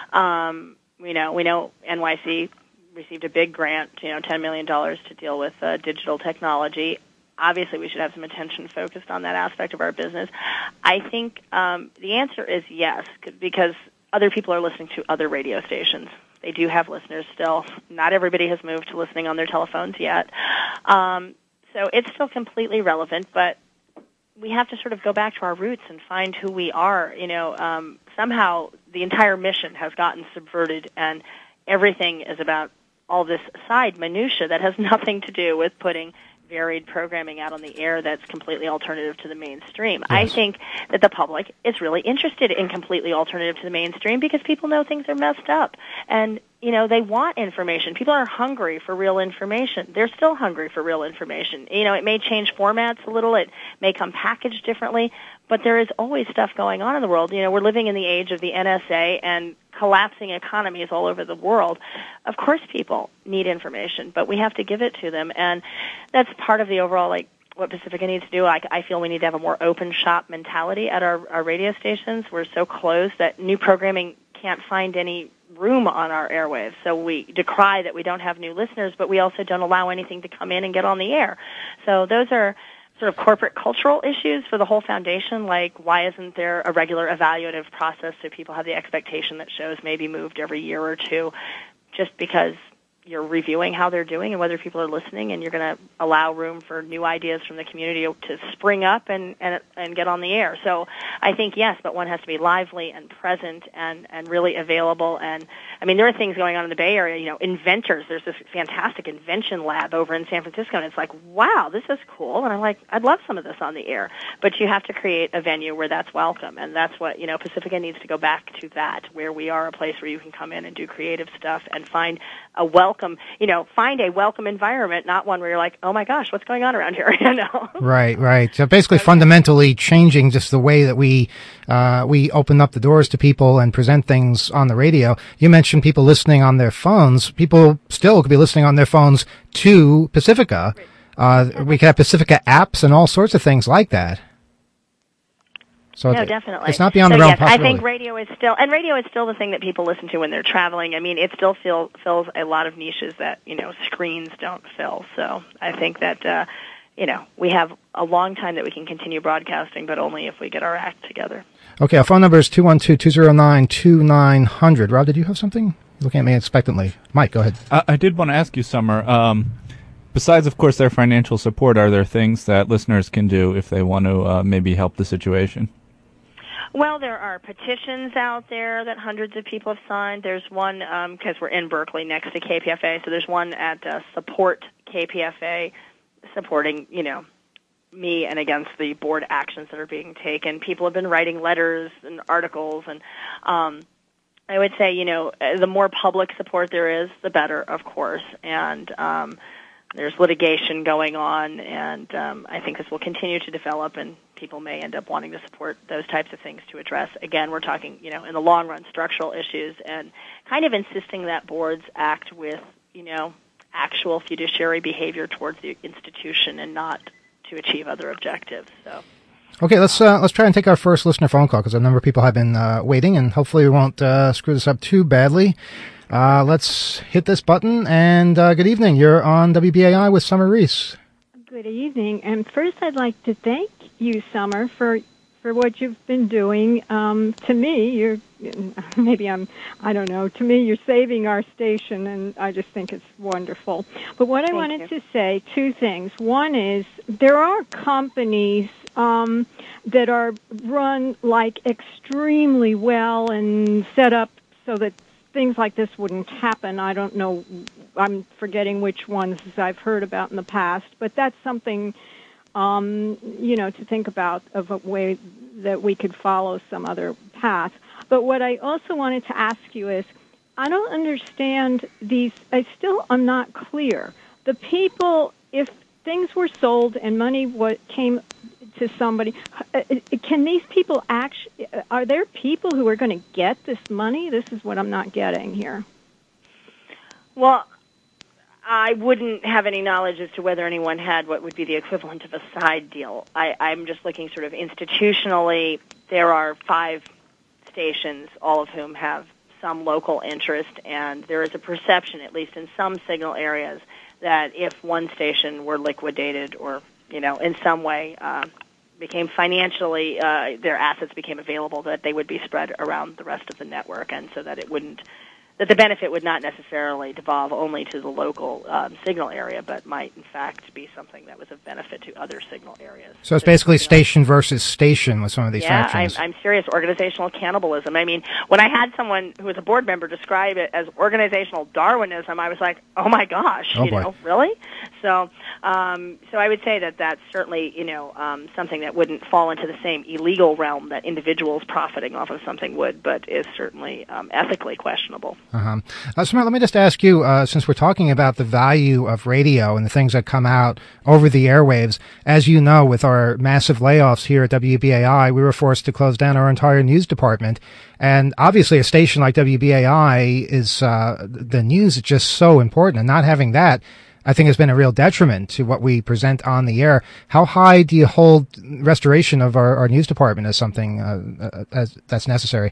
Um, we know we know N Y C received a big grant, you know, ten million dollars to deal with uh, digital technology. Obviously, we should have some attention focused on that aspect of our business. I think um, the answer is yes, because other people are listening to other radio stations. They do have listeners still. Not everybody has moved to listening on their telephones yet. Um, So it's still completely relevant, but we have to sort of go back to our roots and find who we are. You know, um, somehow the entire mission has gotten subverted, and everything is about all this side minutia that has nothing to do with putting varied programming out on the air that's completely alternative to the mainstream. Yes. I think that the public is really interested in completely alternative to the mainstream because people know things are messed up. And, you know, they want information. People are hungry for real information. They're still hungry for real information. You know, it may change formats a little. It may come packaged differently. But there is always stuff going on in the world. You know, we're living in the age of the N S A and collapsing economies all over the world. Of course people need information, but we have to give it to them. And that's part of the overall, like, what Pacifica needs to do. I, I feel we need to have a more open shop mentality at our, our radio stations. We're so closed that new programming can't find any room on our airwaves. So we decry that we don't have new listeners, but we also don't allow anything to come in and get on the air. So those are sort of corporate cultural issues for the whole foundation, like why isn't there a regular evaluative process so people have the expectation that shows may be moved every year or two just because you're reviewing how they're doing and whether people are listening, and you're going to allow room for new ideas from the community to spring up and, and and get on the air. So I think yes, but one has to be lively and present and, and really available. And I mean, there are things going on in the Bay Area, you know, inventors. There's this fantastic invention lab over in San Francisco, and it's like, wow, this is cool. And I'm like, I'd love some of this on the air. But you have to create a venue where that's welcome, and that's what, you know, Pacifica needs to go back to that, where we are a place where you can come in and do creative stuff and find a welcome Welcome, you know, find a welcome environment, not one where you're like, oh my gosh, what's going on around here? You know. Right, right. So basically, okay. fundamentally changing just the way that we uh, we open up the doors to people and present things on the radio. You mentioned people listening on their phones. People still could be listening on their phones to Pacifica. Uh, we could have Pacifica apps and all sorts of things like that. So no, it, definitely. it's not beyond so the realm yes, of possibility. I think radio is still, and radio is still the thing that people listen to when they're traveling. I mean, it still fill, fills a lot of niches that, you know, screens don't fill. So I think that, uh, you know, we have a long time that we can continue broadcasting, but only if we get our act together. Okay, our phone number is two one two, two zero nine, two nine zero zero. Rob, did you have something? You're looking at me expectantly. Mike, go ahead. I, I did want to ask you, Summer, um, besides, of course, their financial support, are there things that listeners can do if they want to uh, maybe help the situation? Well, there are petitions out there that hundreds of people have signed. There's one, because um, we're in Berkeley next to K P F A, so there's one at uh, Support K P F A supporting, you know, me and against the board actions that are being taken. People have been writing letters and articles, and um, I would say, you know, the more public support there is, the better, of course, and um, there's litigation going on, and um, I think this will continue to develop, and people may end up wanting to support those types of things to address. Again, we're talking, you know, in the long run, structural issues, and kind of insisting that boards act with, you know, actual fiduciary behavior towards the institution and not to achieve other objectives. So. Okay, let's uh, let's try and take our first listener phone call because a number of people have been uh, waiting, and hopefully we won't uh, screw this up too badly. Uh, let's hit this button, and uh, good evening. You're on W B A I with Summer Reese. Good evening. And first I'd like to thank you, Summer, for for what you've been doing. Um, to me, you're, maybe I'm, I don't know, to me you're saving our station, and I just think it's wonderful. But what I Thank wanted you. to say, two things. One is there are companies um, that are run like extremely well and set up so that things like this wouldn't happen. I don't know, I'm forgetting which ones I've heard about in the past, but that's something, um, you know, to think about of a way that we could follow some other path. But what I also wanted to ask you is, I don't understand these, I still am not clear. The people, if things were sold and money what came to somebody, can these people actually, are there people who are going to get this money? This is what I'm not getting here. Well, I wouldn't have any knowledge as to whether anyone had what would be the equivalent of a side deal. I, I'm just looking sort of institutionally. There are five stations, all of whom have some local interest, and there is a perception, at least in some signal areas, that if one station were liquidated or, you know, in some way uh, became financially, uh, their assets became available, that they would be spread around the rest of the network, and so that it wouldn't, that the benefit would not necessarily devolve only to the local um, signal area, but might, in fact, be something that was of benefit to other signal areas. So it's basically station versus station with some of these yeah, factions. I'm, I'm serious. Organizational cannibalism. I mean, when I had someone who was a board member describe it as organizational Darwinism, I was like, oh my gosh, Oh, you boy. know, really? So, um, so I would say that that's certainly, you know, um, something that wouldn't fall into the same illegal realm that individuals profiting off of something would, but is certainly um, ethically questionable. Uh-huh. Uh, Samara, let me just ask you, uh, since we're talking about the value of radio and the things that come out over the airwaves, as you know, with our massive layoffs here at W B A I, we were forced to close down our entire news department. And obviously a station like W B A I is, uh, the news is just so important, and not having that, I think, has been a real detriment to what we present on the air. How high do you hold restoration of our, our news department as something uh, as, that's necessary?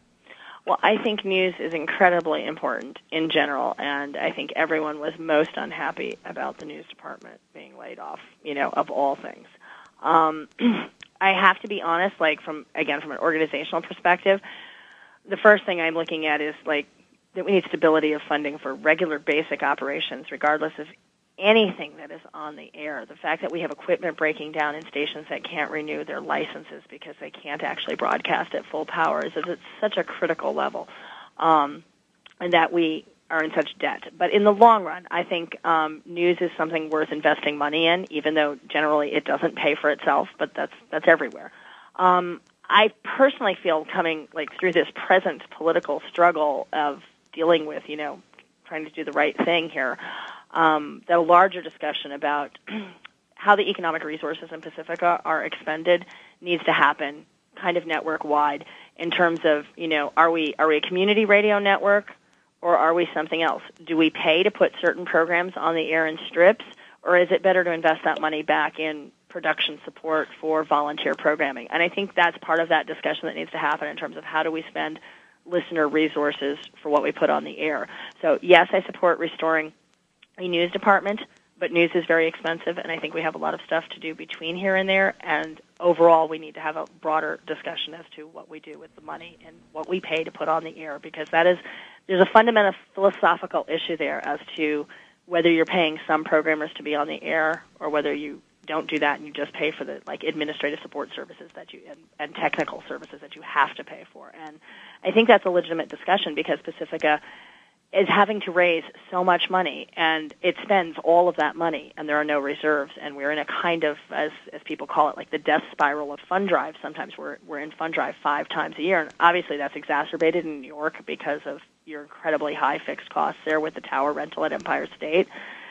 Well, I think news is incredibly important in general, and I think everyone was most unhappy about the news department being laid off, you know, of all things. Um, I have to be honest, like, from, again, from an organizational perspective, the first thing I'm looking at is, like, that we need stability of funding for regular basic operations, regardless of anything that is on the air. The fact that we have equipment breaking down in stations that can't renew their licenses because they can't actually broadcast at full power is at such a critical level, um, and that we are in such debt. But in the long run, I think um, news is something worth investing money in, even though generally it doesn't pay for itself, but that's that's everywhere. Um, I personally feel coming like through this present political struggle of dealing with, you know, trying to do the right thing here, um, that a larger discussion about how the economic resources in Pacifica are expended needs to happen kind of network-wide in terms of, you know, are we are we a community radio network or are we something else? Do we pay to put certain programs on the air in strips, or is it better to invest that money back in production support for volunteer programming. And I think that's part of that discussion that needs to happen in terms of how do we spend listener resources for what we put on the air. So, yes, I support restoring a news department, but news is very expensive, and I think we have a lot of stuff to do between here and there, and overall we need to have a broader discussion as to what we do with the money and what we pay to put on the air, because that is, there's a fundamental philosophical issue there as to whether you're paying some programmers to be on the air or whether you don't do that and you just pay for the like administrative support services that you and, and technical services that you have to pay for. And I think that's a legitimate discussion because Pacifica is having to raise so much money, and it spends all of that money, and there are no reserves, and we're in a kind of, as as people call it, like the death spiral of fund drive. Sometimes we're we're in fund drive five times a year, and obviously that's exacerbated in New York because of your incredibly high fixed costs there with the tower rental at Empire State.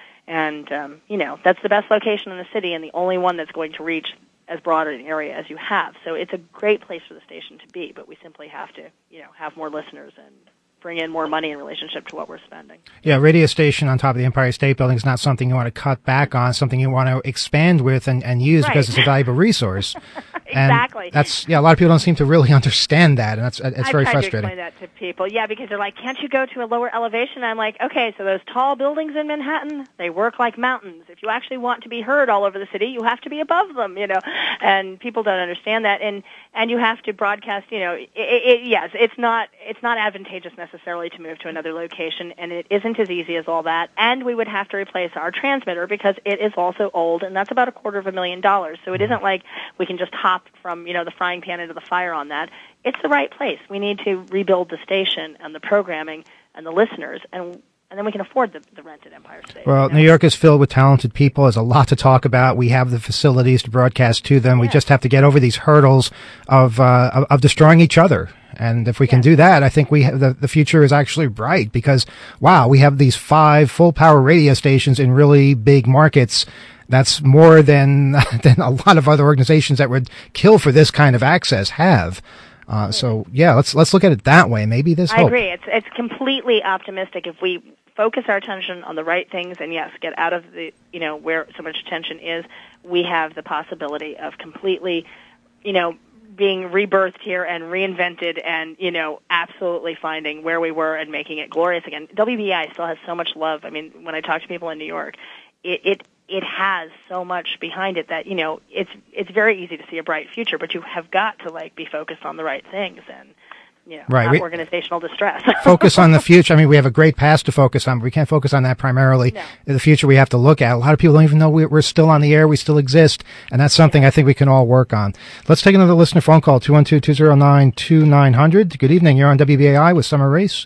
And, um, you know, that's the best location in the city and the only one that's going to reach as broad an area as you have. So it's a great place for the station to be, but we simply have to, you know, have more listeners and bring in more money in relationship to what we're spending. Yeah, radio station on top of the Empire State Building is not something you want to cut back on, something you want to expand with and, and use right. because it's a valuable resource. Exactly. And that's, yeah, a lot of people don't seem to really understand that, and that's, it's I've very tried frustrating. to explain that to people, yeah, because they're like, can't you go to a lower elevation? I'm like, okay, so those tall buildings in Manhattan, they work like mountains. If you actually want to be heard all over the city, you have to be above them, you know, and people don't understand that, and, and you have to broadcast, you know, it, it, yes, it's not, it's not advantageous necessarily to move to another location, and it isn't as easy as all that, and we would have to replace our transmitter because it is also old, and that's about a quarter of a million dollars, so it isn't like we can just hop from, you know, the frying pan into the fire on that. It's the right place. We need to rebuild the station and the programming and the listeners, and and then we can afford the, the rent at Empire State. Well, you know? New York is filled with talented people. There's a lot to talk about. We have the facilities to broadcast to them. Yeah. We just have to get over these hurdles of uh, of, of destroying each other. And if we can do that, I think we have the, the future is actually bright because, wow, we have these five full-power radio stations in really big markets. That's more than than a lot of other organizations that would kill for this kind of access have. Uh, so yeah, let's let's look at it that way. Maybe there's hope. I agree. It's it's completely optimistic if we focus our attention on the right things and yes, get out of the you know where so much attention is. We have the possibility of completely, you know, being rebirthed here and reinvented and, you know, absolutely finding where we were and making it glorious again. W B I still has so much love. I mean, when I talk to people in New York, it, it it has so much behind it that, you know, it's it's very easy to see a bright future, but you have got to, like, be focused on the right things and, you know, right. not we, organizational distress. Focus on the future. I mean, we have a great past to focus on, but we can't focus on that primarily. No. The future we have to look at. A lot of people don't even know we're still on the air. We still exist. And that's something I think we can all work on. Let's take another listener phone call, two one two, two zero nine, two nine zero zero. Good evening. You're on W B A I with Summer Race.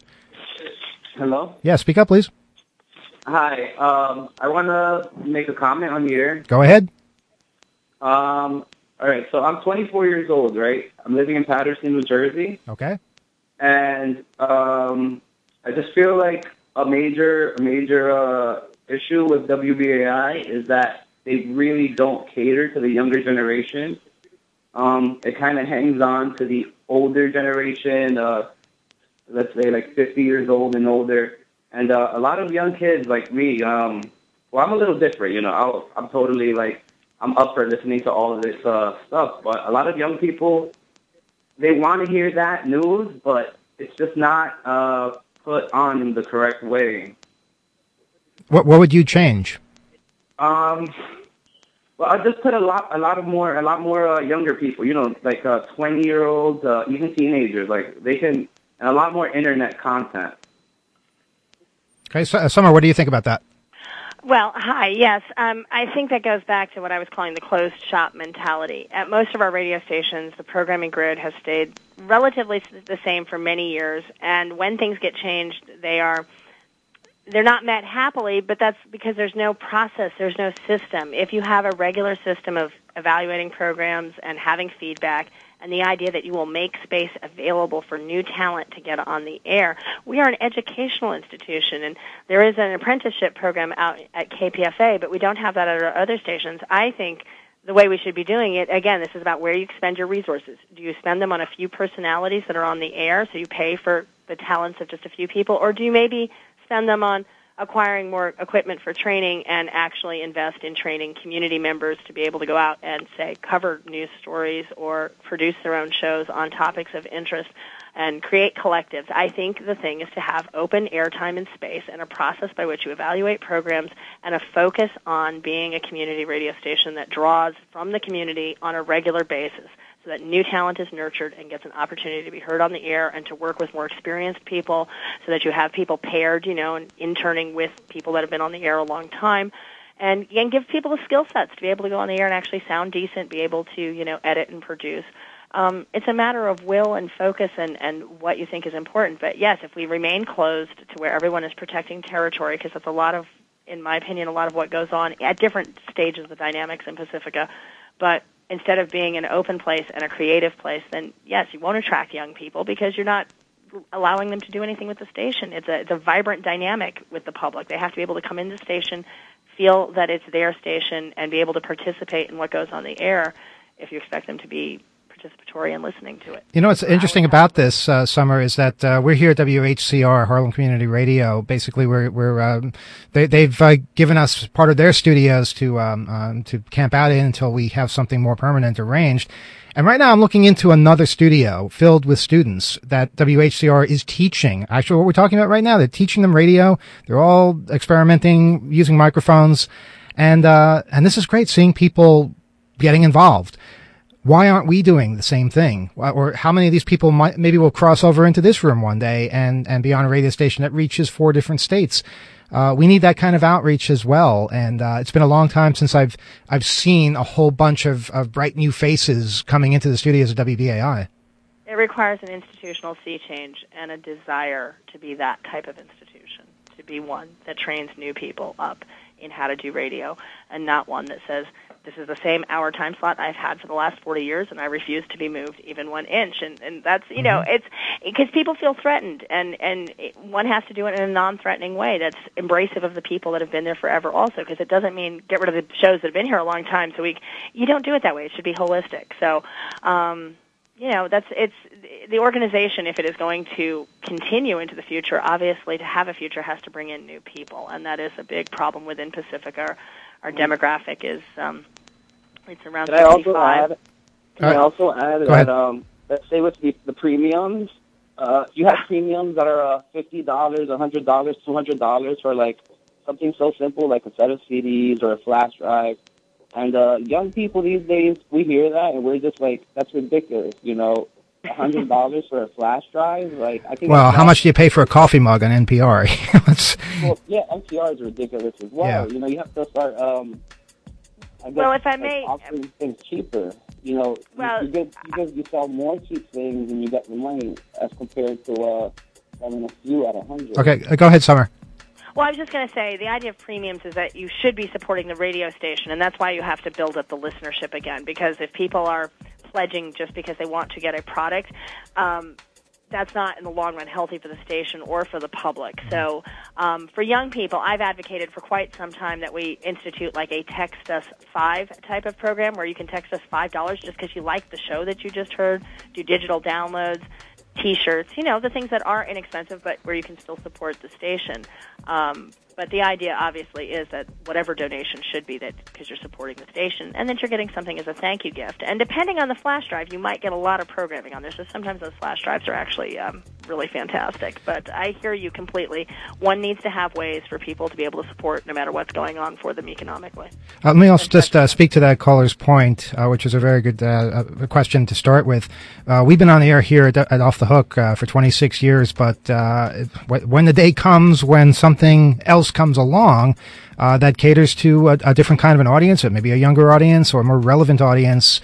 Hello? Yeah, speak up, please. Hi. Um, I want to make a comment on the air. Go ahead. Um, all right. So I'm twenty-four years old, right? I'm living in Paterson, New Jersey. Okay. And um, I just feel like a major, a major uh, issue with W B A I is that they really don't cater to the younger generation. Um, it kind of hangs on to the older generation, uh, let's say like fifty years old and older. And uh, a lot of young kids like me, um, well, I'm a little different, you know. I'll, I'm totally like, I'm up for listening to all of this uh, stuff. But a lot of young people, they want to hear that news, but it's just not uh, put on in the correct way. What What would you change? Um, well, I just put a lot, a lot of more, a lot more uh, younger people. You know, like uh, twenty year olds, uh, even teenagers. Like they can, and a lot more internet content. Okay, so, uh, Summer, what do you think about that? Well, hi, yes. Um, I think that goes back to what I was calling the closed shop mentality. At most of our radio stations, the programming grid has stayed relatively the same for many years, and when things get changed, they are they're not met happily, but that's because there's no process, there's no system. If you have a regular system of evaluating programs and having feedback, and the idea that you will make space available for new talent to get on the air. We are an educational institution, and there is an apprenticeship program out at K P F A, but we don't have that at our other stations. I think the way we should be doing it, again, this is about where you spend your resources. Do you spend them on a few personalities that are on the air, so you pay for the talents of just a few people, or do you maybe spend them on acquiring more equipment for training and actually invest in training community members to be able to go out and, say, cover news stories or produce their own shows on topics of interest and create collectives. I think the thing is to have open airtime and space and a process by which you evaluate programs and a focus on being a community radio station that draws from the community on a regular basis, so that new talent is nurtured and gets an opportunity to be heard on the air and to work with more experienced people, so that you have people paired, you know, and interning with people that have been on the air a long time, and, and give people the skill sets to be able to go on the air and actually sound decent, be able to, you know, edit and produce. Um, it's a matter of will and focus and, and what you think is important. But, yes, if we remain closed to where everyone is protecting territory, because that's a lot of, in my opinion, a lot of what goes on at different stages of the dynamics in Pacifica, but instead of being an open place and a creative place, then, yes, you won't attract young people because you're not allowing them to do anything with the station. It's a, it's a vibrant dynamic with the public. They have to be able to come into the station, feel that it's their station, and be able to participate in what goes on the air if you expect them to be participatory and listening to it. You know, what's interesting about this, uh, Summer, is that uh, we're here at W H C R, Harlem Community Radio. Basically, we're we're um, they, they've uh, given us part of their studios to um, um, to camp out in until we have something more permanent arranged. And right now, I'm looking into another studio filled with students that W H C R is teaching. Actually, what we're talking about right now, they're teaching them radio. They're all experimenting, using microphones, and uh, and this is great, seeing people getting involved. Why aren't we doing the same thing? Or how many of these people might, maybe will cross over into this room one day and, and be on a radio station that reaches four different states? Uh, we need that kind of outreach as well. And, uh, it's been a long time since I've, I've seen a whole bunch of, of bright new faces coming into the studios of W B A I. It requires an institutional sea change and a desire to be that type of institution, to be one that trains new people up in how to do radio, and not one that says, this is the same hour time slot I've had for the last forty years, and I refuse to be moved even one inch. And, and that's, you know, it's because people feel threatened, and, and it, one has to do it in a non-threatening way that's embracive of the people that have been there forever also, because it doesn't mean get rid of the shows that have been here a long time. So we, you don't do it that way. It should be holistic. So, um, you know, that's, it's, the organization, if it is going to continue into the future, obviously to have a future has to bring in new people, and that is a big problem within Pacifica. Our, our demographic is, um, it's around Can I also sixty-five. add, can I also add that, um, let's say with the, the premiums, uh, you have premiums that are uh, fifty dollars, one hundred dollars, two hundred dollars for, like, something so simple like a set of C Ds or a flash drive. And uh, young people these days, we hear that, and we're just like, that's ridiculous, you know, one hundred dollars for a flash drive? Like, I think. Well, how much do you pay for a coffee mug on N P R? Well, yeah, N P R is ridiculous as well. Yeah. You know, you have to start, um, I guess, Well, if I like, may- offering things cheaper. You know, Well- you, you, get, you, get, you sell more cheap things and you get the money as compared to uh, selling a few at a hundred. Okay, uh, go ahead, Summer. Well, I was just going to say, the idea of premiums is that you should be supporting the radio station, and that's why you have to build up the listenership again, because if people are pledging just because they want to get a product, um, that's not, in the long run, healthy for the station or for the public. So um, for young people, I've advocated for quite some time that we institute like a Text Us five type of program where you can text us five dollars just because you like the show that you just heard, do digital downloads, T-shirts, you know, the things that are inexpensive but where you can still support the station. Um, but the idea, obviously, is that whatever donation should be that because you're supporting the station, and then you're getting something as a thank you gift. And depending on the flash drive, you might get a lot of programming on there. So sometimes those flash drives are actually um, really fantastic. But I hear you completely. One needs to have ways for people to be able to support no matter what's going on for them economically. Uh, let me also just uh, speak to that caller's point, uh, which is a very good uh, uh, question to start with. Uh, we've been on the air here at, at Off the Hook uh, for twenty-six years, but uh, when the day comes when something else comes along uh, that caters to a, a different kind of an audience, or maybe a younger audience or a more relevant audience,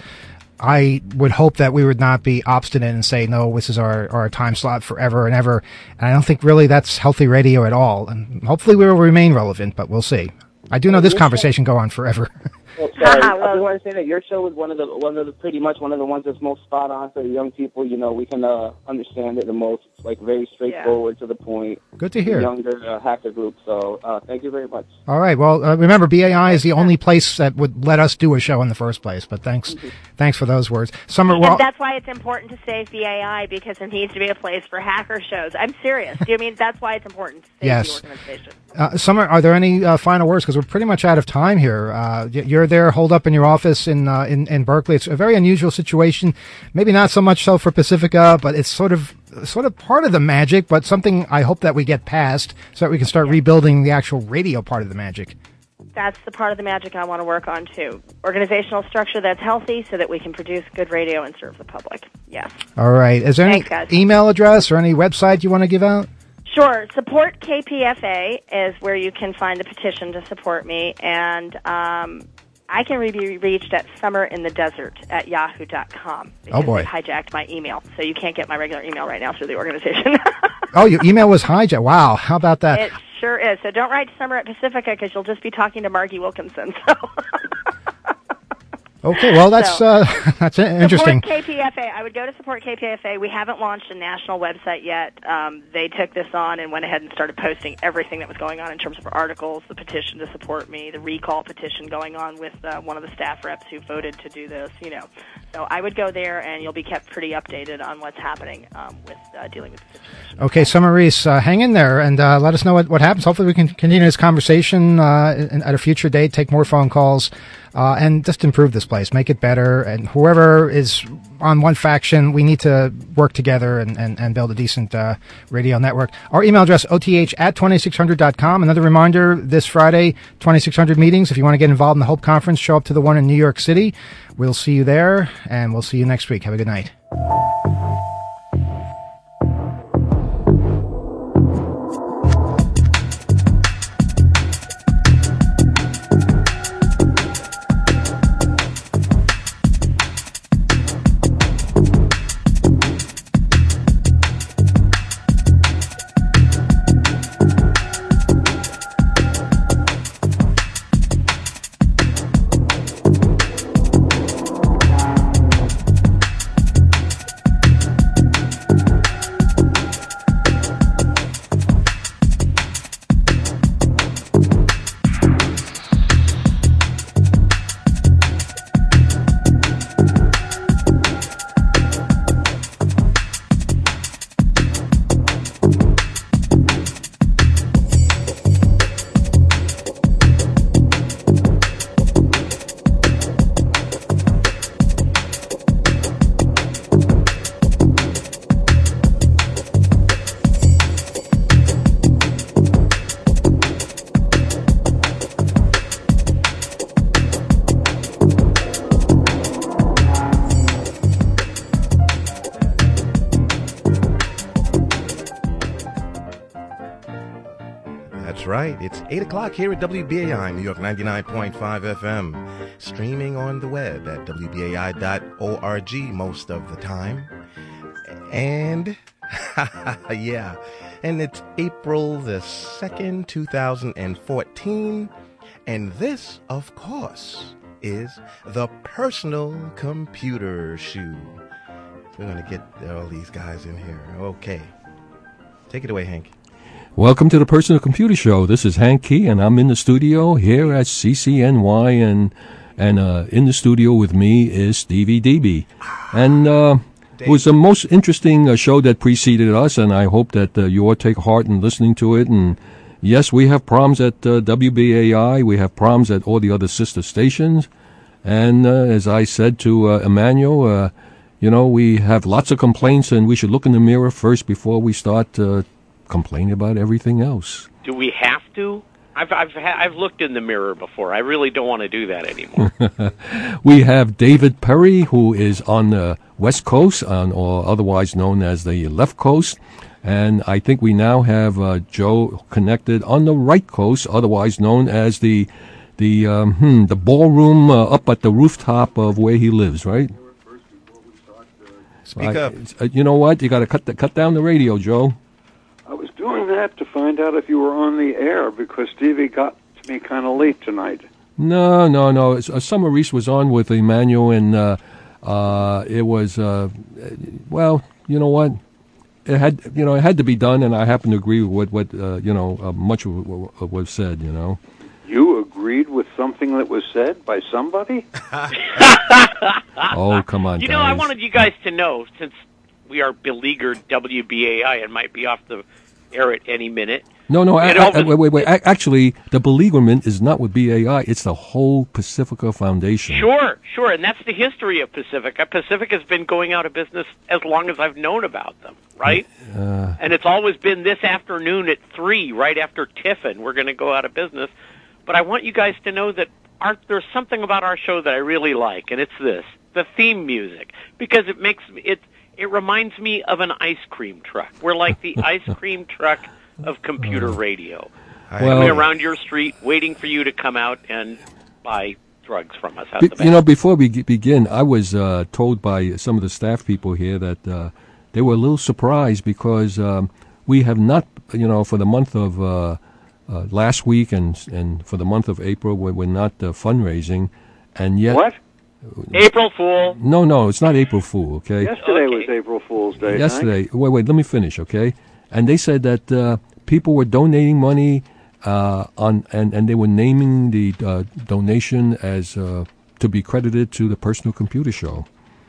I would hope that we would not be obstinate and say, no, this is our, our time slot forever and ever. And I don't think really that's healthy radio at all. And hopefully we will remain relevant, but we'll see. I do know this conversation go on forever. Well, sorry. I just want to say that your show is one of the one of the pretty much one of the ones that's most spot on for the young people. You know, we can uh, understand it the most. like very straightforward to the point. Good to hear. Younger uh, hacker group. So uh, thank you very much. All right. Well, uh, remember, B A I is the only place that would let us do a show in the first place. But thanks, thanks for those words. Summer, well, and that's why it's important to save B A I, because there needs to be a place for hacker shows. I'm serious. Do you mean that's why it's important to save Yes. the organization? Uh, Summer, are there any uh, final words? Because we're pretty much out of time here. Uh, y- you're there, holed up in your office in, uh, in in Berkeley. It's a very unusual situation. Maybe not so much so for Pacifica, but it's sort of sort of part of the magic. But something I hope that we get past, so that we can start rebuilding the actual radio part of the magic. That's the part of the magic I want to work on, too. Organizational structure that's healthy so that we can produce good radio and serve the public. Yes. All right. Is there Thanks, any guys. email address or any website you want to give out? Sure. Support K P F A is where you can find the petition to support me, and um, I can be reached at summerinthedesert at yahoo dot com. Oh, boy. They hijacked my email, so you can't get my regular email right now through the organization. Oh, your email was hijacked. Wow. How about that? It sure is. So don't write Summer at Pacifica, because you'll just be talking to Margie Wilkinson. So Okay. Well, that's So- uh, that's interesting. Support K P F A. I would go to Support K P F A. We haven't launched a national website yet. Um, they took this on and went ahead and started posting everything that was going on in terms of articles, the petition to support me, the recall petition going on with uh, one of the staff reps who voted to do this. You know, so I would go there, and you'll be kept pretty updated on what's happening um, with uh, dealing with the situation. Okay, Summer Reese, uh, hang in there and uh, let us know what, what happens. Hopefully we can continue this conversation uh, in- at a future date, take more phone calls, uh, and just improve this place, make it better. And whoever is on one faction, we need to work together and, and, and build a decent uh, radio network. Our email address, O T H at twenty-six hundred dot com. Another reminder, this Friday, twenty-six hundred meetings. If you want to get involved in the Hope Conference, show up to the one in New York City. We'll see you there, and we'll see you next week. Have a good night. That's right. It's eight o'clock here at W B A I, New York ninety-nine point five F M. Streaming on the web at W B A I dot org most of the time. And, yeah, and it's April the second, two thousand fourteen. And this, of course, is the Personal Computer Show. We're going to get all these guys in here. Okay. Take it away, Hank. Welcome to the Personal Computer Show. This is Hank Key, and I'm in the studio here at C C N Y, and and uh, in the studio with me is Stevie D B. And uh, it was the most interesting uh, show that preceded us, and I hope that uh, you all take heart in listening to it. And yes, we have problems at uh, W B A I. We have problems at all the other sister stations. And uh, as I said to uh, Emmanuel, uh, you know, we have lots of complaints, and we should look in the mirror first before we start uh, complaining about everything else. Do we have to? I've I've ha- I've looked in the mirror before. I really don't want to do that anymore. We have David Perry, who is on the West Coast, on, or otherwise known as the Left Coast. And I think we now have uh, Joe connected on the Right Coast, otherwise known as the the um, hmm, the ballroom uh, up at the rooftop of where he lives, right? Speak I- up. uh, you know what? You got to cut the, cut down the radio, Joe. I was doing that to find out if you were on the air because Stevie got to me kind of late tonight. No, no, no. It's, uh, Summer Reese was on with Emmanuel, and uh, uh, it was, uh, well, you know what? it had, you know, it had to be done, and I happen to agree with what, what uh, you know, uh, much of what was said, you know. You agreed with something that was said by somebody? Oh, come on, You guys. know, I wanted you guys to know, since we are beleaguered W B A I and might be off the air at any minute. No, no, I, It I, all- I- wait, wait, wait. I, actually, the beleaguerment is not with B A I. It's the whole Pacifica Foundation. Sure, sure, and that's the history of Pacifica. Pacifica has been going out of business as long as I've known about them, right? Uh, And it's always been this afternoon at three, right after Tiffin, we're going to go out of business. But I want you guys to know that our, there's something about our show that I really like, and it's this, the theme music, because it makes it it reminds me of an ice cream truck. We're like the ice cream truck of computer radio. Well- Coming around your street, waiting for you to come out and buy drugs from us. How's Be- the you know, before we ge- begin, I was uh, told by some of the staff people here that uh, they were a little surprised because um, we have not, you know, for the month of uh, uh, last week and and for the month of April, we're, we're not uh, fundraising, and yet What? April Fool. No, no, it's not April Fool. Okay. Yesterday was April Fool's Day. Hank. Yesterday, wait, wait, let me finish, okay? And they said that uh, people were donating money uh, on, and, and they were naming the uh, donation as uh, to be credited to the Personal Computer Show,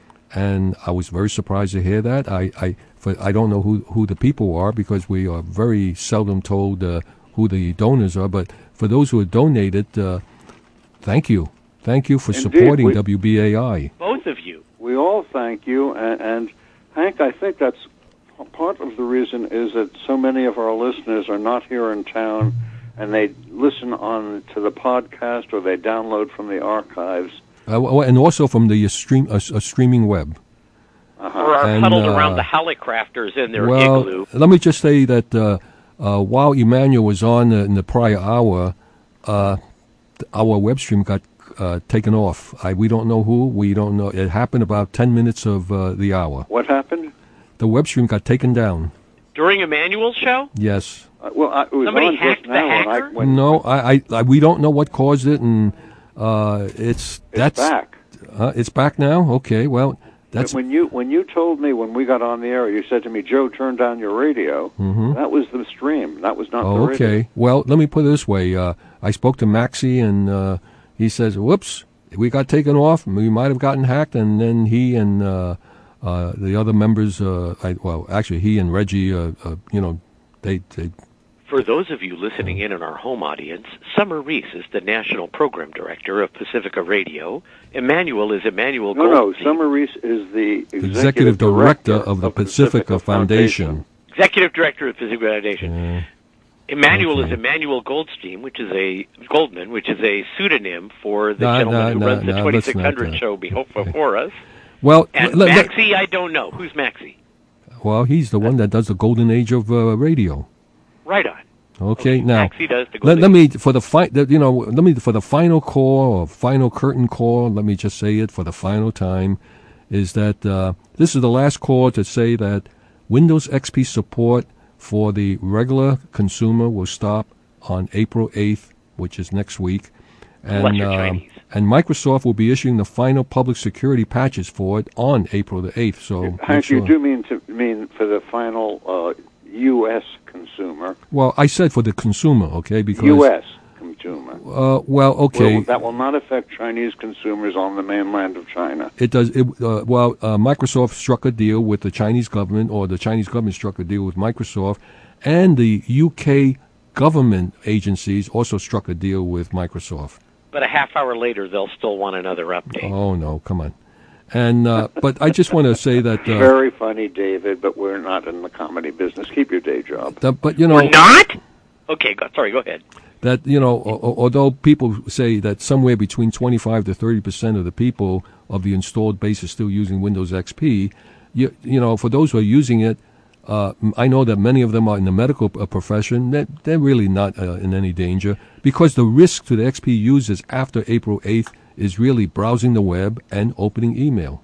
and I was very surprised to hear that. I, I, for, I don't know who, who the people are because we are very seldom told uh, who the donors are. But for those who have donated, uh, thank you, thank you for Indeed, supporting we- W B A I. Both of you. We all thank you, and, and Hank, I think that's part of the reason is that so many of our listeners are not here in town, and they listen on to the podcast or they download from the archives. Uh, w- and also from the uh, stream, uh, uh, streaming web. Uh-huh. Or are And, huddled uh, around the Halicrafters in their well, igloo. let me just say that uh, uh, while Emmanuel was on uh, in the prior hour, uh, th- our web stream got uh, taken off. I, we don't know who. We don't know. It happened about ten minutes of uh, the hour. What happened? The web stream got taken down. During Emmanuel's show? Yes. Uh, well, I, it was Somebody on hacked just the now when I hacker? when No, I, I, I, we don't know what caused it, and uh, it's that's back. Uh, it's back now. Okay, well, that's when you when you told me when we got on the air, you said to me, "Joe, turn down your radio." Mhm. That was the stream. That was not the Oh, radio. okay. Well, let me put it this way. Uh, I spoke to Maxie, and uh, he says, whoops, we got taken off. We might have gotten hacked. And then he and uh, uh, the other members, uh, I, well, actually, he and Reggie, uh, uh, you know, they, they For those of you listening in on our home audience, Summer Reese is the National Program Director of Pacifica Radio. Emmanuel is Emmanuel No, no. Goldstein. Summer Reese is the executive, executive director director of the Pacifica Foundation. Executive Director of Pacifica Foundation. Emmanuel is Emmanuel Goldstein, which is a Goldman, which is a pseudonym for the No, gentleman no, who no, runs the no, let's twenty-six not, hundred uh, show before, before us. Well, And let- let- Maxie, I don't know. Who's Maxie? well, he's the one that does the golden age of uh, radio. Right on. Okay, now Maxie does the let, golden let me for the fi- the, you know let me for the final call or final curtain call. Let me just say it for the final time, is that uh, this is the last call to say that Windows X P support for the regular consumer will stop on April eighth, which is next week, Unless and you're um, Chinese. and Microsoft will be issuing the final public security patches for it on April the eighth. So make Hank, sure. you do mean to mean for the final uh, U S consumer, Well, I said for the consumer, okay, because U S consumer. Uh, well, okay. Will- that will not affect Chinese consumers on the mainland of China. It does. It, uh, well, uh, Microsoft struck a deal with the Chinese government, or the Chinese government struck a deal with Microsoft, and the U K government agencies also struck a deal with Microsoft. But a half hour later, they'll still want another update. Oh no, come on. And uh, but I just want to say that. Uh, Very funny, David, but we're not in the comedy business. Keep your day job. that- but you know, We're not? Okay, go, sorry, go ahead. that you know, al- al- although people say that somewhere between twenty-five to thirty percent of the people of the installed base is still using Windows X P, you, you know, for those who are using it, uh, m- I know that many of them are in the medical uh, profession. That they're really not uh, in any danger because the risk to the X P users after April eighth is really browsing the web and opening email.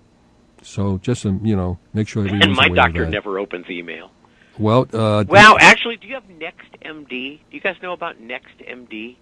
So just um, you know, make sure everyone's And my aware doctor of that. never opens email. Well, uh, Wow, actually, do you have NextMD? Do you guys know about NextMD?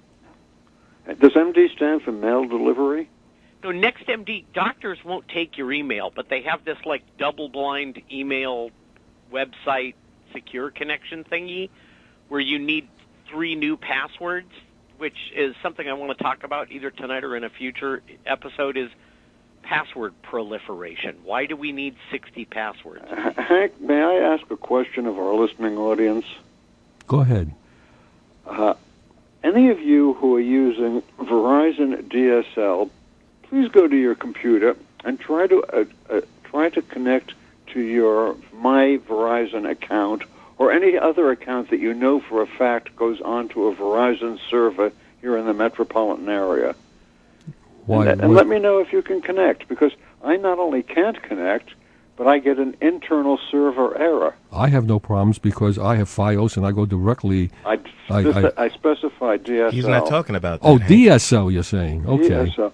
Does M D stand for mail delivery? No, NextMD, doctors won't take your email, but they have this, like, double-blind email website secure connection thingy where you need three new passwords, which is something I want to talk about either tonight or in a future episode, is password proliferation. Why do we need sixty passwords? Hank, may I ask a question of our listening audience? Go ahead. Uh, any of you who are using Verizon D S L, please go to your computer and try to uh, uh, try to connect to your My Verizon account or any other account that you know for a fact goes onto a Verizon server here in the metropolitan area. Why? And, and let me know if you can connect, because I not only can't connect, but I get an internal server error. I have no problems because I have FiOS and I go directly. I, I, speci- I, I specify D S L. He's not talking about that. oh, Hank. D S L, you're saying? Okay. D S L.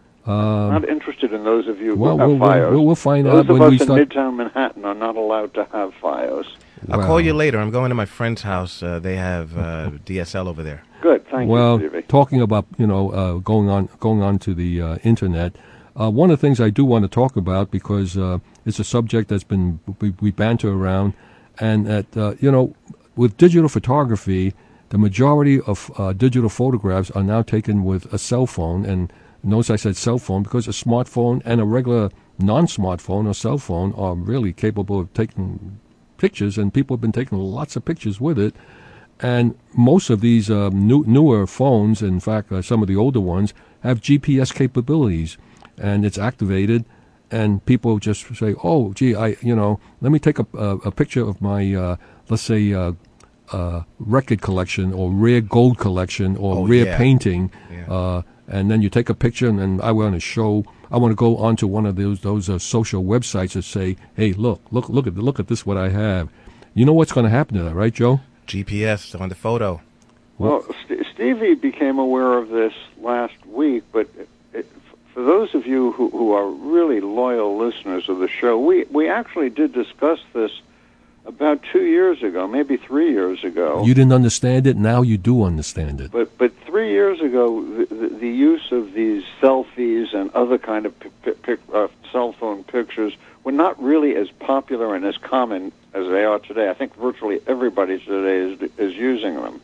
Um, Not interested in those of you well, who have we'll, we'll, FiOS. we'll, we'll find those out of when us we in start. Midtown Manhattan are not allowed to have FiOS. I'll Wow. call you later. I'm going to my friend's house. Uh, they have uh, D S L over there. Good, thank well, you, Stevie. talking about you know uh, going on going on to the uh, internet, uh, one of the things I do want to talk about, because uh, it's a subject that's been we, we banter around, and that uh, you know with digital photography, the majority of uh, digital photographs are now taken with a cell phone. And notice I said cell phone because a smartphone and a regular non-smartphone or cell phone are really capable of taking pictures, and people have been taking lots of pictures with it. And most of these uh, new, newer phones, in fact, uh, some of the older ones, have G P S capabilities, and it's activated. And people just say, "Oh, gee, I, you know, let me take a, a, a picture of my, uh, let's say, uh, uh, record collection or rare gold collection or Oh, rare yeah. painting." Yeah. Uh, and then you take a picture, and, and I want to show. I want to go onto one of those those uh, social websites that say, "Hey, look, look, look at look at this, what I have." You know what's going to happen to that, right, Joe? G P S on the photo. Well, St- Stevie became aware of this last week, but it, it, for those of you who, who are really loyal listeners of the show, we, we actually did discuss this about two years ago, maybe three years ago. You didn't understand it. Now you do understand it. But but three years ago, the, the, the use of these selfies and other kind of pic, pic, uh, cell phone pictures were not really as popular and as common as they are today. I think virtually everybody today is is using them.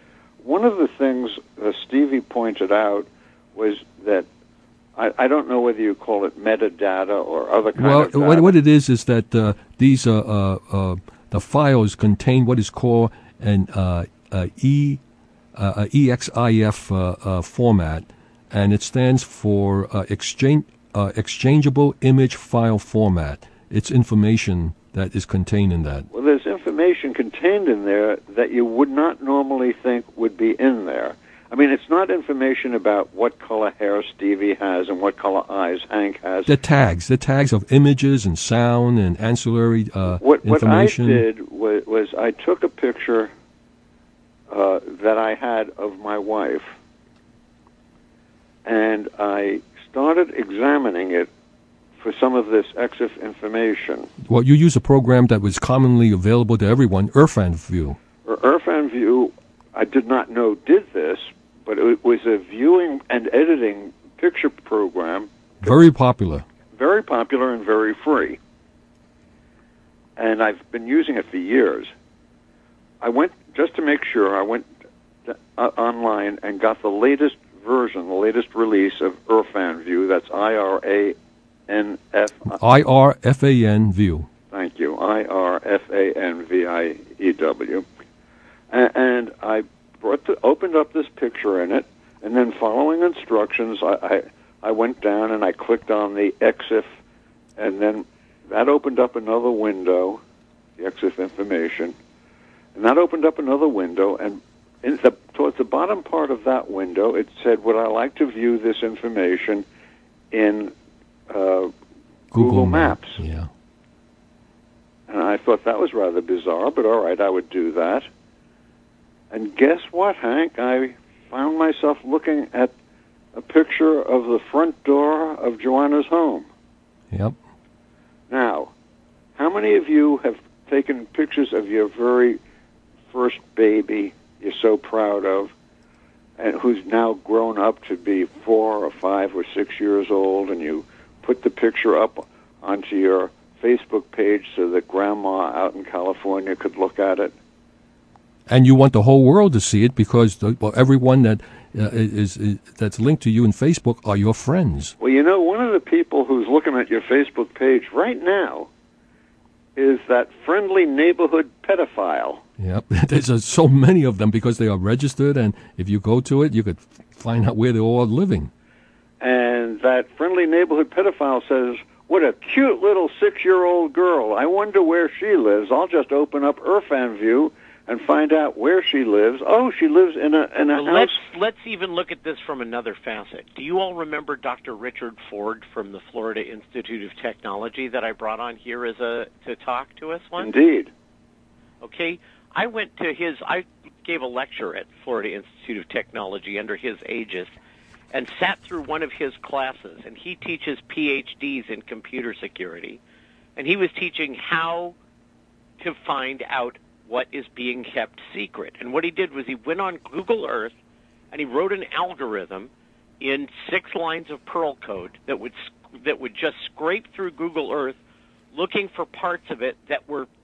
One of the things uh, Stevie pointed out was that I, I don't know whether you call it metadata or other kind Well, of data. what what it is is that uh, these uh, uh, uh, the files contain what is called an uh, uh, E uh, a E X I F uh, uh, format, and it stands for uh, exchange uh, exchangeable image file format. It's information that is contained in that. Well, there's information contained in there that you would not normally think would be in there. I mean, it's not information about what color hair Stevie has and what color eyes Hank has. The tags, the tags of images and sound and ancillary uh, What, what I information. did was, was I took a picture uh, that I had of my wife, and I started examining it for some of this E X I F information. Well, you use a program that was commonly available to everyone, Irfan View. Or Irfan View, I did not know did this, but it was a viewing and editing picture program, Very popular. very popular and very free. And I've been using it for years. I went, just to make sure, I went to, uh, online and got the latest version, the latest release of Irfan View. That's I R A N F. I R F A N View. Thank you. I R F A N V I E W. And, and I brought the, opened up this picture in it, and then following instructions, I, I, I went down and I clicked on the E X I F, and then that opened up another window, the E X I F information, and that opened up another window, and in the, towards the bottom part of that window, it said, would I like to view this information in uh, Google, Google Maps? Yeah. And I thought that was rather bizarre, but all right, I would do that. And guess what, Hank? I found myself looking at a picture of the front door of Joanna's home. Yep. Now, how many of you have taken pictures of your very first baby you're so proud of, and who's now grown up to be four or five or six years old, and you put the picture up onto your Facebook page so that Grandma out in California could look at it. And you want the whole world to see it because the, well, everyone that uh, is, is that's linked to you in Facebook are your friends. Well, you know, one of the people who's looking at your Facebook page right now is that friendly neighborhood pedophile. Yep, there's uh, so many of them because they are registered, and if you go to it, you could find out where they're all living. And that friendly neighborhood pedophile says, "What a cute little six-year-old girl. I wonder where she lives. I'll just open up Irfan View and find out where she lives. Oh, she lives in a in a Well, house." let's let's even look at this from another facet. Do you all remember Doctor Richard Ford from the Florida Institute of Technology that I brought on here as a to talk to us once? Indeed. Okay, I went to his. I gave a lecture at Florida Institute of Technology under his aegis, and sat through one of his classes. And he teaches P H Ds in computer security, and he was teaching how to find out what is being kept secret. And what he did was he went on Google Earth and he wrote an algorithm in six lines of Perl code that would that would just scrape through Google Earth looking for parts of it that were